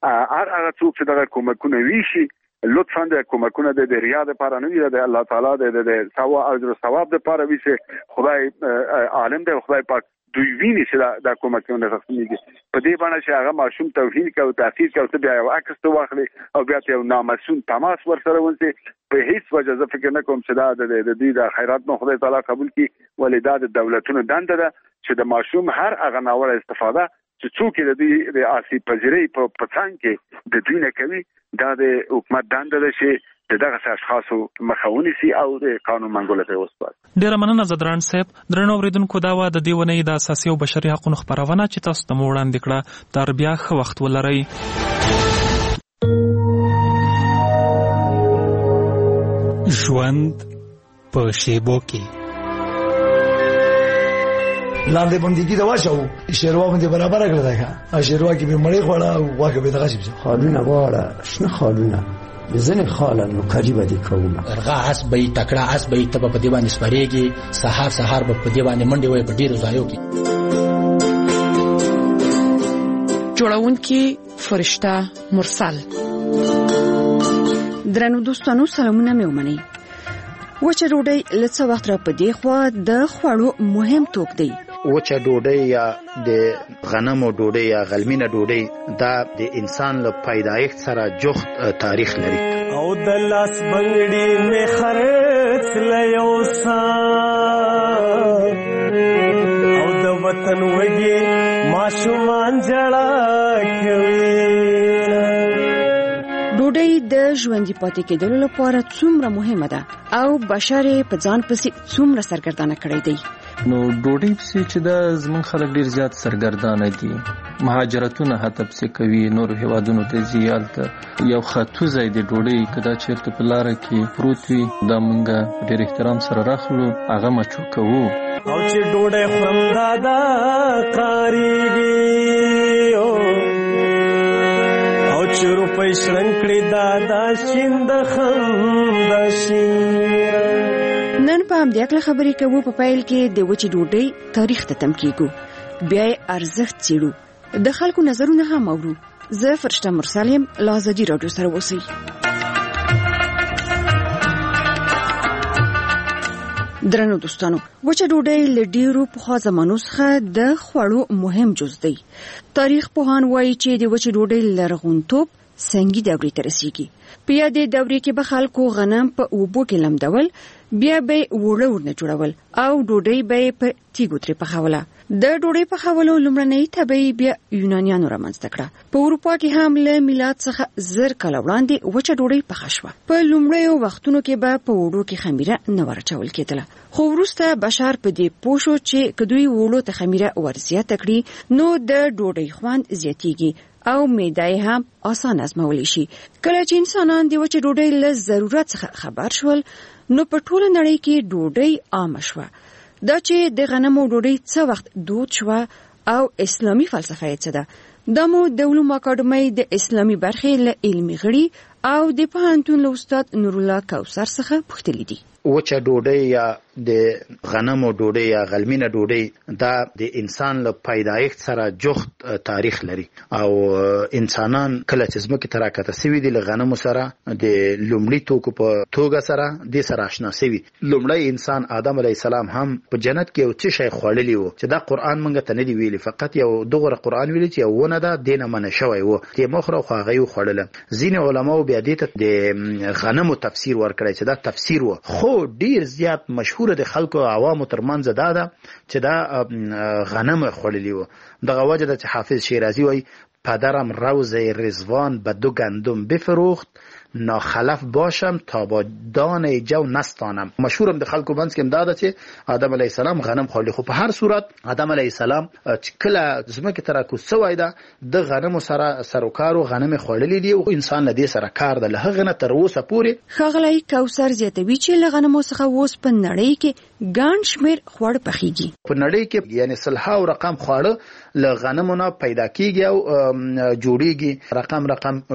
هر هغه څوک چې دغه کومکونه ویشي لطفا د کومکونه د ریا لپاره نه وي، د الله تعالی د ثواب او ثواب لپاره وي چې خدای عالم دی، خدای پاک دوی ویني چې دا کومکونه تقسیمېږي په دې باندې چې هغه ماشوم توهین کوي، تحقیر کوي، بیا یو عکس ته واخلي او بیا یو نامسؤل تماس ورسره ونسي. په هیڅ وجه زه فکر نه کوم چې دا د دې د خیرات نه خدای تعالی قبول کړي، ولې دا د دولتونو دنده ده چې د ماشوم هر هغه ناوړه استفاده چې څوک د دې د آسیب پذیرۍ په څنګ کې د دوی نه کوي، دا د حکومت دنده ده چې دغه اشخاصو مخه ونیسي او د قانون منګولو ته وسپاري. ډیره مننه زدران صاحب. درنو اوریدونکو دا و د دې ونې د اساسي او بشري حقوقو خبرونه چې تاسو ته وړاندې کړه. تر بیا ښه وخت ولرئ. ژوند په شیبو کې لاندې بندګي دا واچو شیروا باندې برابر کړل دا شیروا کې به مړې خوړه او واګه به دغه شي خالونه واړه شنه خالونه ځنه خاله نو قریبه دي کومه ارغا اسبې تکړه اسبې ته په دی باندې سپریږي سحر په دی باندې منډي وي په ډیرو ځایو کې جوړونکي فرشته مرسل. درنو دوستانو سلامونه مې ومنئ. وچه ډوډۍ لڅ وخت را پدې خو د خوړو مهم توک دی. وچه ډوډۍ یا د غنمو ډوډۍ یا غلمینه ډوډۍ دا د انسان له پیدایښت سره جوخت تاریخ لري. او د لاس بنګړي مې خرڅ لیوسا او د وطن وږي ماشومان جړا کوي. ډوډۍ د ژوندۍ پاتې کېدلو لپاره څومره مهمه ده او بشر په ځان پسې څومره سرګردانه کړی دی. نو ډوډۍ پسې چې دا زمون خلک ډیر زیات سرګردانه دي، مهاجرتونه هته پسې کوي، نور هیوادونو ته ځي، هلته یو خطو ځای دی ډوډۍ کدا چیرته په لاره کې پروت وي دا مونږه ډیر احترام سره راخلو، هغه مچو کوو. او چې ډوډۍ خورم دا کاریږي او چې روپۍ شړنکړي دا شیند خندشي. نن په همدې اړه خبرې کوو. په پیل کې د وچې ډوډۍ تاریخ ته تم کېږو، بیا ارزښت څېړو، د خلکو نظرونه هم اورو. زه فرشته مرسل یم، له ازادي راډیو سره اوسئ. درنو دوستانو، وچه ډوډۍ له ډیرو پخوا زمانو څخه د خوړو مهم جز دی. تاریخ پوهان وایي چې د وچې ډوډۍ لرغونتوب سنگي دورې ته رسیږي. په یادې دورې کې به خلکو غنم په اوبو کې لمدول، بیا به وړه ورنه جوړول او ډوډۍ به په تیګو ترې پخوله. د ډوډۍ پخولو لومړنۍ طبیعي بیا یونانیانو رامنځته کړه. په اروپا کې هم له میلاد څخه 1000 کاله وړاندې وچه ډوډۍ پخه شوه. په لومړیو وختونو کې به په وړو کې خمیره نه ورچول کېدله، خو وروسته بشر په دې پوه شو چې کدوې وړو ته خمیره ورزیاته کړي نو د ډوډۍ خوند زیاتیږي او معده هم آسان ازمولی شي. کله چې انسانان د وچه ډوډۍ له ضرورت څخه خبر شول نو په ټوله نړۍ کې ډوډۍ عامه شوه. دا چې د غنمو ډوډۍ څه وخت دود شوه او اسلامي فلسفه یې څه ده، دا مو د علومو اکاډمۍ د اسلامي برخې له علمي غړي او د پوهنتون له استاد نور الله کوثر څخه پوښتلي دي. وچه ډوډۍ یا د غنمو ډوډۍ یا غلمینه ډوډۍ دا د انسان له پیدایښت سره جوخت تاریخ لري او انسانان کله چې ځمکې ته راکته سوي دي له غنمو سره د لومړي توکو په توګه سره د سره آشنا سوي. لومړی انسان آدم علیه السلام هم په جنت کې یو څه شی خوړلی وو چې دا قرآن مونږ ته نه دی ویلي، فقط یو دغه قرآن ویلي چې ونه ده دینه منع شوی وو چې مخره خو هغه یو خوړله. ځینې علماو بیا دې ته د غنمو تفسیر ورکړی چې دا تفسیر وو، خو ډیر زیات مشهور د خلکو عوامو ترمنځ دا چې دا غنم خوړلی وو. دغه وجه ده چې حافظ شیرازی وایي پدرم روز رضوان به 2 گندم بفروخت ناخلف باشم تا با دانه جو نستانم. مشهورم د خلکو منځ کې امداده چې آدم علیه السلام غنم خوړلی، خو په هر صورت آدم علیه السلام چې کله ځمکې ته راکوز سوی ده د غنمو سره سروکارو غنم خوړلی دي او انسان له دې سره کار ده له هغه نه تر اوسه پورې. ښاغلی کوثر زیاتوي چې له غنمو څخه اوس په نړۍ کې ګڼ شمېر خواړه پخیږي. په نړۍ کې یعنی 100 رقم خواړه له غنمو نه پیدا کیږي او جوړیږي، رقم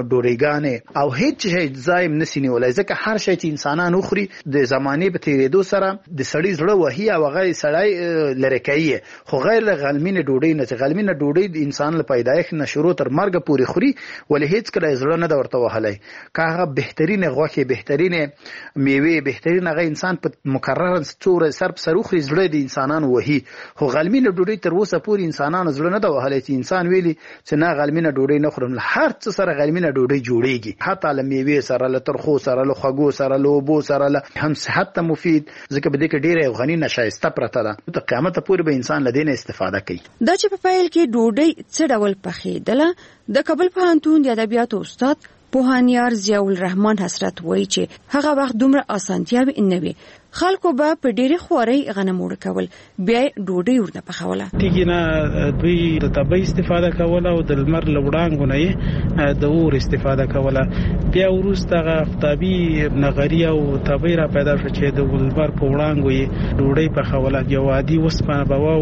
ډوډۍ او هیڅ شی ځایم نسی نیولای، ځکه هر شی چې انسانان وخوري د زمانه په تیریدو سره د سړی زړه وهي او هغه سړی لری کوي، خو غیر غلمینه ډوډۍ نه. غلمینه ډوډۍ د انسان له پیدایښت نه شروع تر مرګ پورې خوري ولې هیڅ کله زړه نه ورته وهلای. که هغه بهترینه غوښه، بهترینه میوه، بهترینه هغه انسان په مکرر څوره سر په سر وخوري زړه د انسانان وهي، خو غلمینه ډوډۍ تر اوسه پورې انسانان زړه نه وهلای چې انسان ویلي چې نه غلمینه ډوډۍ نه خورم. هر څه سره غلمینه ډوډۍ جوړیږي، حتی له میوه سره، له ترخو سره، له خوږو سره، له اوبو سره، هم صحت ته مفید، ځکه به دې کې ډیره غنی نشایسته پرته ده. ته قیامت پورې به انسان له دې نه استفاده کوي. دا چې په پیل کې ډوډۍ څه ډول پخېدله، د کابل پوهنتون د ادبیاتو استاد پوهانیار ضیاء الرحمن حسرت وایي چې هغه وخت دومره اسانتیاوې نه وي، خلکو به په ډېرې خوارۍ غنم وړه کول، بیا ډوډۍ ورته پخوله. تیږې نه دوی د تبۍ استفاده کوله او د لمر له وړانګو نه یې د اور استفاده کوله. بیا وروسته هغه آفتابي نغري او تبۍ را پیدا شو چې د لمر په وړانګو یې ډوډۍ پخوله. یو عادي وسپنه به وو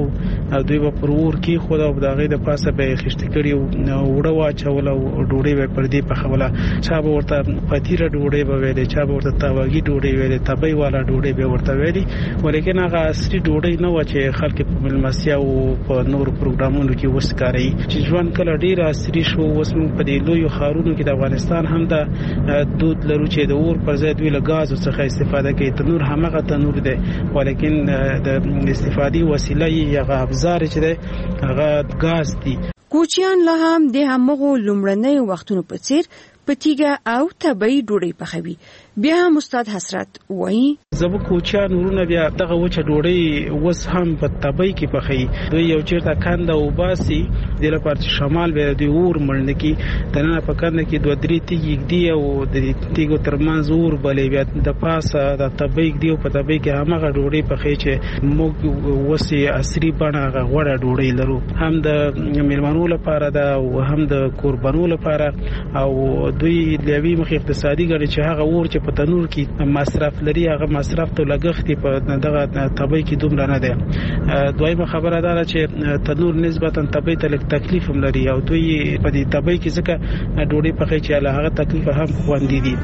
دوی به پر اور کې خو دا دغه د پاسه به خشت کړي وړه واچول او ډوډۍ به پر دې پخوله. چا به ورته پتیره ډوډۍ به ویلې، چا به ورته تاواګي ډوډۍ ویلې، تبۍ والا ډوډۍ به ورته ویلې. ولیکن هغه اصلي ډوډۍ نه و چې خلک په ملمسیا او په نور پروګرامونو کې وسکاري. چې ژوند کله ډیر عصري شو، اوس موږ په دې لوی خارونو کې د افغانستان هم د دود لرو چې د اور پر ځای دوی له غاز څخه استفاده کوي. تنور همغه تنور دی، ولیکن د استفادې وسیله یې هغه ابزار چې دی هغه غاز دی. کوچیان له هم د همغو لومړنۍ وختونو په څیر پتیګه او تبۍ ډوډۍ پخوي. بیا هم استاد حسرت وایي زموږ کوچیان ورونه بیا دغه وچه ډوډۍ وس هم په تبۍ کې پخوي. دوی یو چیرته کنده او باسي د لپاره چې شمال به د اور مړنه کې دنه په کنده کې 2-3 تیګ دی او د تیګو ترمنځ اور بلې بیا د پاسه د تبۍ دی او په تبۍ کې همغه ډوډۍ پخوي چې موږ وسي عصري بڼه غوړه ډوډۍ لرو، هم د میلمنو لپاره ده او هم د قربانو لپاره. او دوی لوي مخ اقتصادي ګڼي چې هغه اور چې په تنور کې مصرف لري هغه مصرف ته لګښت په دغه تبۍ کې دومره نه دی. دویمه خبره ده چې تنور نسبتا تبۍ ته لږ تکلیف هم لري او دوی په دې تبۍ کې ځکه ډوډۍ پخې چې له هغه تکلیف هم خوندې دي.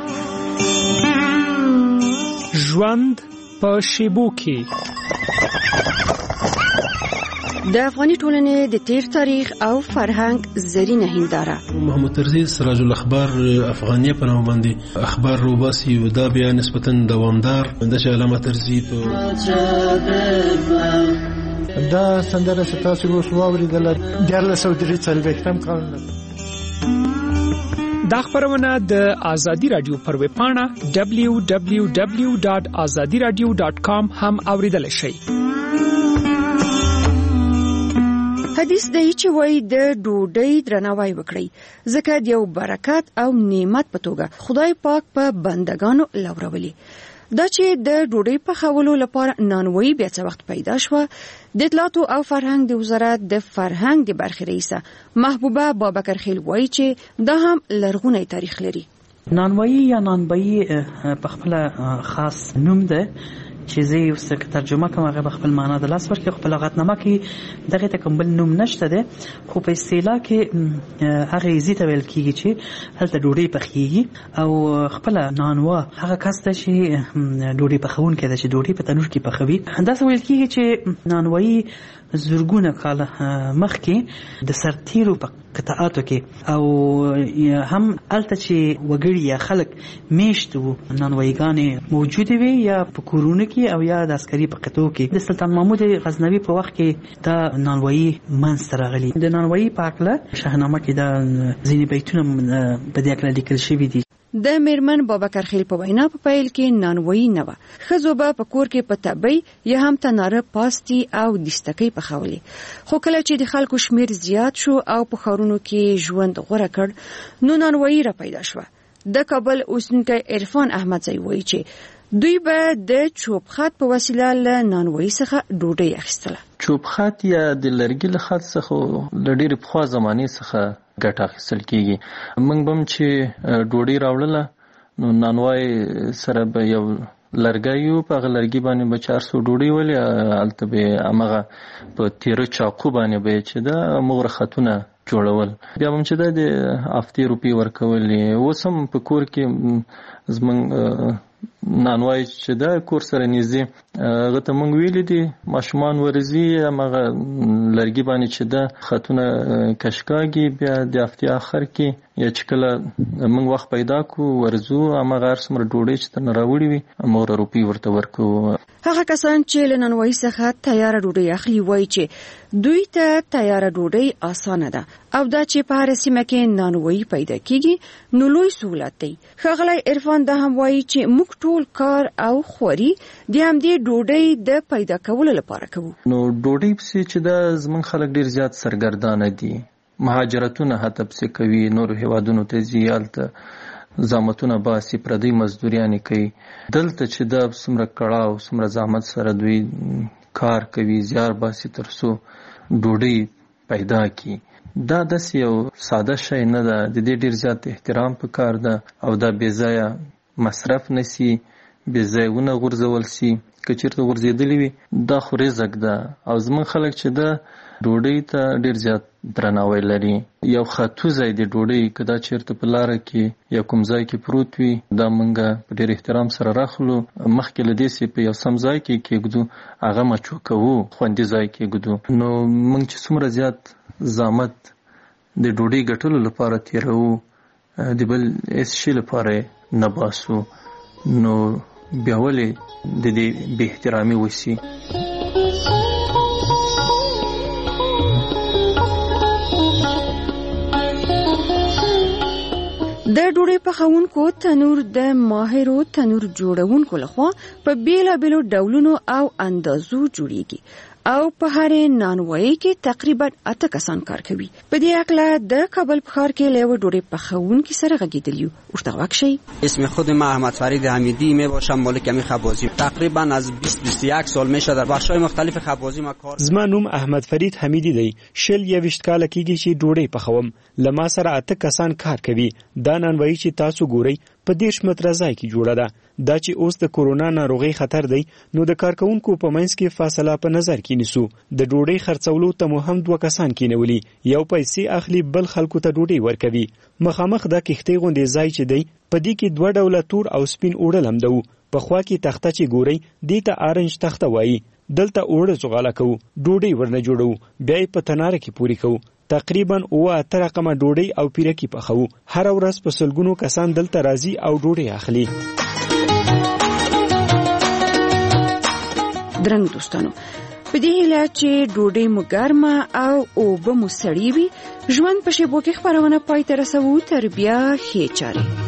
ژوند په شیبو کې د افغاني ټولنې د تیر تاریخ او فرهنګ زرینه هنداره. محمد طرزي سراج الاخبار افغانیه په نوم باندې اخبار روباسي او دا بیا نسبتا دوامدار د علامه طرزي په دا سندره ستاسو اوس واوریدل د 1943 کال. دا خبرونه د آزادی رادیو پر ویب پاڼه www.azadiradio.com هم اوریدل شئ. حدیث دی چې وایي د ډوډۍ درناوی وکړئ ځکه د یو برکت او نعمت په توګه خدای پاک په بندگانو لورولي. دا چې د ډوډۍ په خولو لپاره نانوایی بیا څه وخت پیدا شوه، د اطلاعاتو او فرهنګ د وزارت د فرهنګ د برخې رئیسه محبوبه بابکرخیل وایي چې دا هم لرغونی تاریخ لري. نانوایی یا نانبایی په خپل خاص نوم ده چې زه یو څه ترجمه کوم هغه په خپل معنا د لاس ورکړي. خپل لغتنامه کې دغه ته کوم بل نوم نشته ده، خو په اصطلاح کې هغه زیته ویل کیږي چې هلته ډوډۍ پخېږي او خپل نانوا هغه کس ته چې ډوډۍ پخون کې ده چې ډوډۍ په تنور کې پخوي. دا څه ویل کیږي چې نانوایی زرګونه کال مخکې د سرتیرو په قطعاتو کې او هم الته چې وګړي یا خلک میشت وو نانوایګانې موجوده وي یا په کورونو کې او یا د عسکري په قطعو کې. د سلطان محمود غزنوي په وخت کې دا نانوایی منځته راغلي. د نانوایی په اړه شاهنامه کې دا ځینې بیتونه په دې اړه لیکل شوي دي. د میرمن بابکرخیل په وینا په پیل کې نانوایی نه و. ښځو به په کور کې په تبۍ یا هم تناره پاستي او دستکۍ پخولې. خو کله چې د خلکو شمیر زیات شو او په ښارونو کې ژوند غوره کړ نو نانوایی را پیدا شوه. د کابل اوسیدونکی عرفان احمدزی وایي چې دوی به د چوبخط په وسیله له نانوایی څخه ډوډۍ اخیستله. چوبخط یا د لرګي له خط څخه له ډېرې پخوا زمانې څخه ګټه اخیستل کیږي. موږ بم چې ډوډۍ راوړله نو نانوای سره به یو لرګی یو په هغه لرګي باندې به 400 ډوډۍ ولې هلته به همغه په تیره چاقو باندې به چې دا مغره خطونه جوړول. بیا هم چې د هفتې روپۍ ورکولې. اوس هم په کور کې زمونږ نانوای چې دا کور سره نږدې هغه ته موږ ویلي دي ماشومان ورځي همغه لرګي باندې چې دا خطونه کشکاږي. بیا د هفتې آخر کې یا چې کله موږ وخت پیدا کو ورځو همغه هر څومره ډوډۍ چې ترنه راوړي وي همغه روپۍ ورته ورکوو. هغه کسان چې له نانوایی څخه تیاره ډوډۍ اخلي وایي چې دوی ته تیاره ډوډۍ اسانه ده او دا چې په هر سیمه کې نانوایی پیدا کیږي نو لوی سہولت دی. ښاغلی عرفان دا هم وایي چې موږ ټول کار او خوري د همدې ډوډۍ د پیدا کولو لپاره کوو. نو ډوډۍ پسې چې دا زمونږ خلک ډیر زیات سرګردانه دي، مهاجرتونه حتی پسې کوي، نورو هیوادونو ته ځي، هلته زحمتونه باسي، پردۍ مزدوریانې کوي. دلته چې دا څومره کړاو څومره زحمت سره دوی کار کوي، زیار باسي ترڅو ډوډۍ پیدا کی. دا داسې یو ساده شی نه ده، د دې ډیر زیات احترام پکار ده او دا بې ځایه مصرف نسی، بې ځایه ونه غورځول سي کچیرته ورزيدلې وي دا خو رزق ده او زمون خلک چې دا ډوډۍ ته ډیر زیات درناوی لري. یو خاطو ځای د ډوډۍ کدا چیرته په لار کې یا کوم ځای کې پروت وي دا مونږه په ډیر احترام سره راخلو مخکې لدې سي په یو سم ځای کې کېږدو هغه مچو کوو خوندې ځای کې کېږدو. نو مونږ چې څومره زیات زحمت د ډوډۍ ګټلو لپاره تیرو د بل اس شي لپاره نه باسو نو بیا ولې د دې به احترامي وسی. د ډوډۍ پخونکو تنور د ماهرو تنور جوړونکو لخوا په بیلابیلو ډولونو او اندازو جوړیږي او په هر نانوایی کې تقریبا 8 کسان کار کوي. په دې اړه د کابل په ښار کې له ډوډۍ پخونکو سره غږیدلی ورته واکشي. اسم خود من احمد فرید حمیدی میباشم، مالک همین خبازی. تقریبا از 20-21 سال میشه در بخش‌های مختلف خبازی ما کار. زما نوم احمد فرید حمیدی دی. شل 20 کال کېږي چې ډوډۍ پخوم. لما سره 8 کسان کار کوي. دا نانوایی چې تاسو ګورئ په 10 متره ځای کې جوړه ده. دا چې اوس د کورونا ناروغي خطر دی نو د کارکونکو په منځ کې فاصله په نظر کې نیسو. د ډوډۍ خرڅولو ته مو هم 2 کسان کېنولي، یو پیسې اخلي بل خلکو ته ډوډۍ ورکوي. مخامخ د کښتۍ غوندې ځای چې دی په دې کې 2 ډوله تور او سپین اوړه لمدو. په خوا کې تخته چې ګورئ دې ته آرنج تخته وایي. دلته اوړه زغاله کوو، ډوډۍ ورنه جوړو، بیا یې په تناره کې پوري کوو. تقریبا 8 رقمه ډوډۍ او پیرکی پخو. هر ورځ په سلګونو کسان دلته راځي او ډوډۍ اخلي. درنګ دوستانو په دې هیله چې ډوډۍ مو ګرمه او اوبه مو سړې وي ژوند په شیبو کې خبرونه پای ته رسوو. تر بیا ښې چارې.